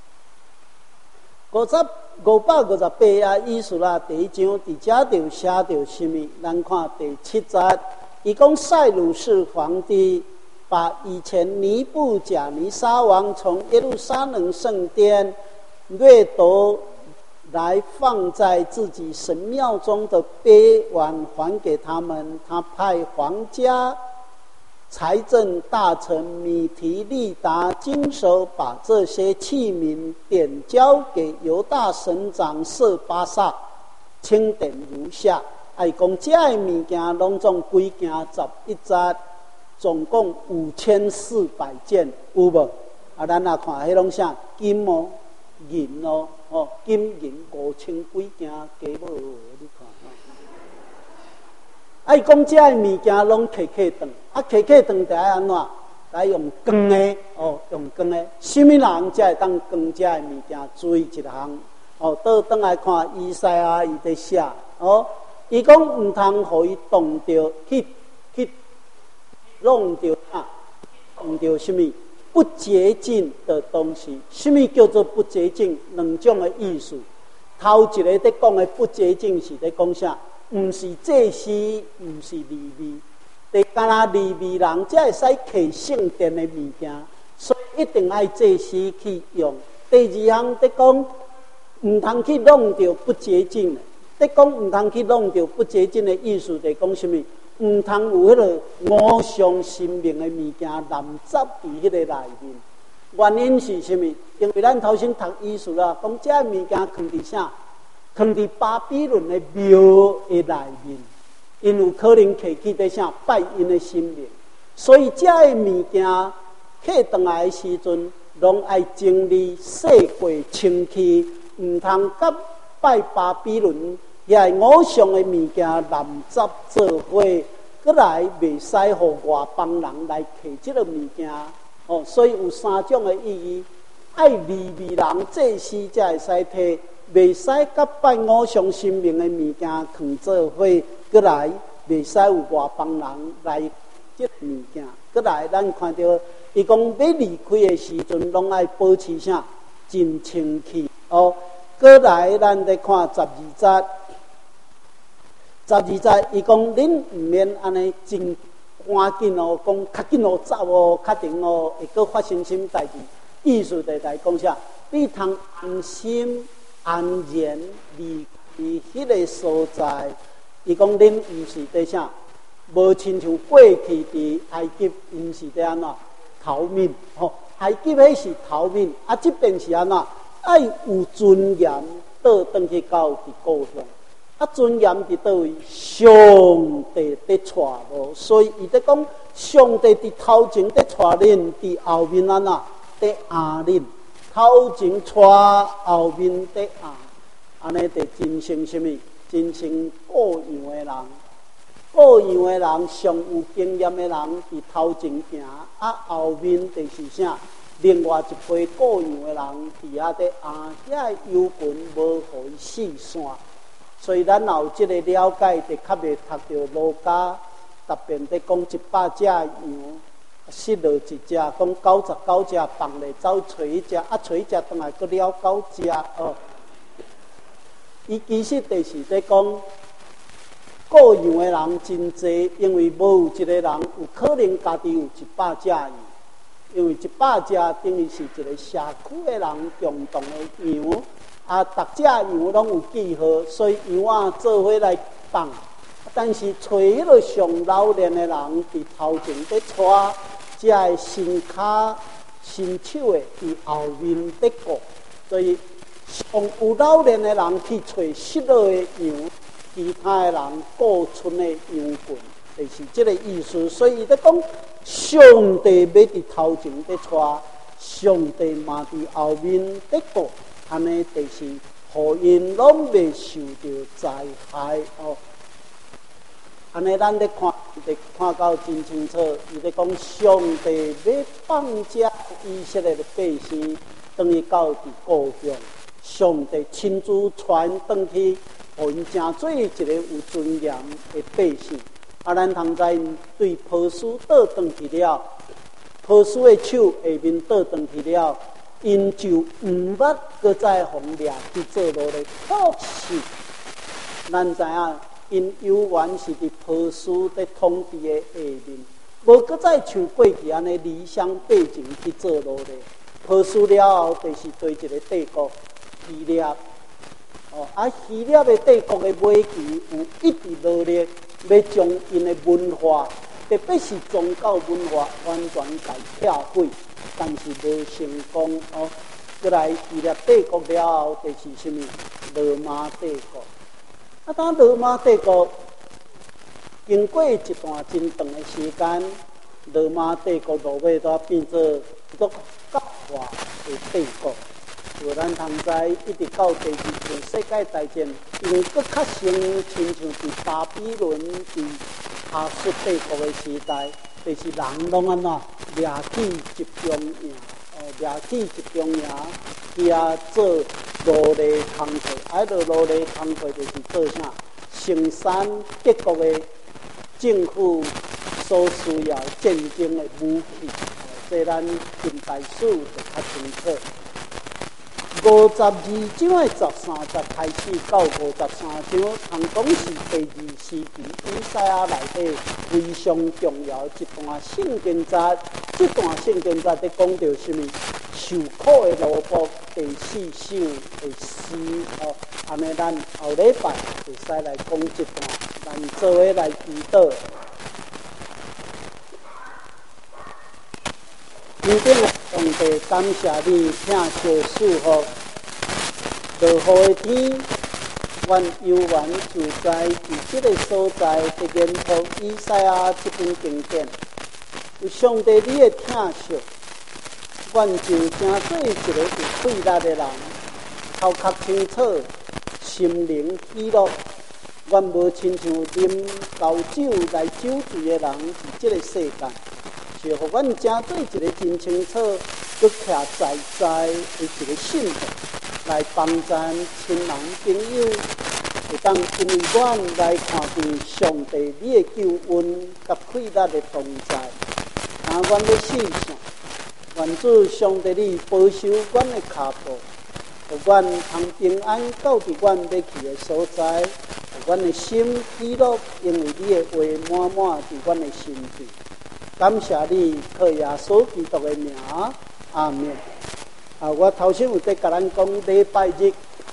，558页。以斯拉第一章，伫遮就写着什么？咱看第7节，伊讲塞鲁士皇帝把以前尼布甲尼撒王从耶路撒冷圣殿掠夺来放在自己神庙中的杯碗还给他们。他派皇家财政大臣米提利达经手把这些器皿点交给犹大省长色巴萨，清点如下。爱讲这些物件拢总几件11节，总共5400件，有无？啊，咱啊看迄拢啥金哦、银哦，金银5000几件，加无你看哦。爱讲这些物件拢客顿，啊客顿就爱安怎？来用光的哦，用光的。什么人才会当光这些物件？注意一项哦，倒转来看以赛亚伊在写哦。伊讲唔通互伊动着去弄着弄着什么不洁净的东西？什么叫做不洁净？两种的意思。头一个在讲的不洁净是在讲啥？唔是祭司，唔是利未，得干那利未人才会使摕圣殿的物件，所以一定爱祭司去用。第二项在讲唔通去弄着不洁净的。在讲唔通去弄着不洁净的意思，就讲什么？唔通有迄个无上生命的物件染杂伫迄个内面。原因是什么？因为咱头先读意思啦，讲这物件藏伫啥？藏伫巴比伦的庙的内面，因有可能摕去在啥拜因的生命，所以这物件摕转来的时阵，拢爱经历洗过清气，唔通甲拜巴比伦。也偶像的物件染杂做伙，搁来袂使互外邦人来摕这个物件哦。所以有3种的意义：爱利未人祭司才会使摕，袂使甲拜偶像神明的物件放做伙，搁来袂使有外邦人来这个物件。搁来，咱看到伊讲要离开的时阵，拢爱保持啥真清气哦。搁来，咱再看12节。12节，伊讲恁唔免安尼真赶紧哦，讲较紧哦走哦，确定哦会搁发生什么代志？意思就来讲啥？你通安心安然离开迄个所在。伊讲恁毋是在啥？无亲像过去伫埃及，因是在安怎逃命？吼，埃及迄是逃命，啊，这边是安怎？爱有尊严，倒转去到伫故乡。啊，尊严伫倒位？上帝在带无，所以伊在讲上帝伫头前在带恁，伫后面安怎在压恁？头前带，后面在压，安尼就真成什么？真成各样的人，各样的人上有经验的人伫头前行，啊，后面就是啥？另外一批各样的人伫遐在压，遐油盆无互伊四散。所以咱有这个了解，就较袂读到路加特别在讲100只羊，失落一只，讲99只放咧走找一只，啊找一只倒来搁了9只哦。伊其实就是在讲各样的人真济，因为无有一个人有可能家己有100只羊，因为100只等于是一个社区的人共同的羊。啊，逐只羊拢有记号，所以羊仔做伙来放。但是找迄个上老练的人伫头前在带， 这个身骹、身手的伫后面得过，所以上有老练的人去找失落的羊，其他的人顾剩的羊群，就是这个意思。所以咧讲，上帝要伫头前咧带，上帝嘛伫后面得过，安尼就是互因拢未受到灾害哦。安尼咱咧看到真清楚，伊咧讲上帝要放假以色列的百姓，等于到伫故乡，上帝亲自传转去，互因成做一个有尊严的百姓。啊，咱通知对波斯倒转去了，波斯的手下面倒转去了，因就毋捌搁再互掠去做落来。确实，咱知影。因犹原是伫波斯伫统治的下面，无搁再像过去安尼离乡背井去做落咧。波斯了后，就是对一个帝国希腊，希腊的帝国的尾期有一直努力要将因的文化，特别是宗教文化完全给拆毁，但是无成功哦。过来希腊帝国了后，就是什么罗马帝国。当罗马帝国经过一段真长的时间，罗马帝国落尾都变做一个教化的帝国。就咱通知，一直到第二次世界大战，因为搁较像亲像伫巴比伦、伫亚述帝国的时代，就是人拢安怎掠去集中营，掠去集中营。去做奴隶工作，奴隶工作就是做啥？生产德国的政府所需要战争的武器。这咱近代史就较清楚。52章的13节开始到53章，通讲是第二时期以赛亚内底非常重要一段圣经节。这段圣经节在讲到什么？受苦的萝卜第4首的诗哦，安尼咱后礼拜会使来讲这段，咱做伙来祈祷。天顶的上帝，感谢你，请小祝福，落雨的天，愿犹原自在伫这个所在，伫研读以赛亚这本经典，有上帝你的疼惜。愿就成做一个有慧力的人，头壳清楚，心灵喜乐。愿无亲像啉老酒来酒醉的人，伫这个世界，是互阮成做一个真清楚、搁徛在在的一个信徒，来帮咱亲人朋友，会当因为阮来看见上帝你的救恩甲慧力的同在。阮要信上。愿主上帝你保守阮的脚步，互阮通平安到伫阮要去的所在，互阮的心喜乐，因为你的话满满伫阮的心中。感谢你，靠耶稣基督的名，阿门。我头先有在甲咱讲礼拜日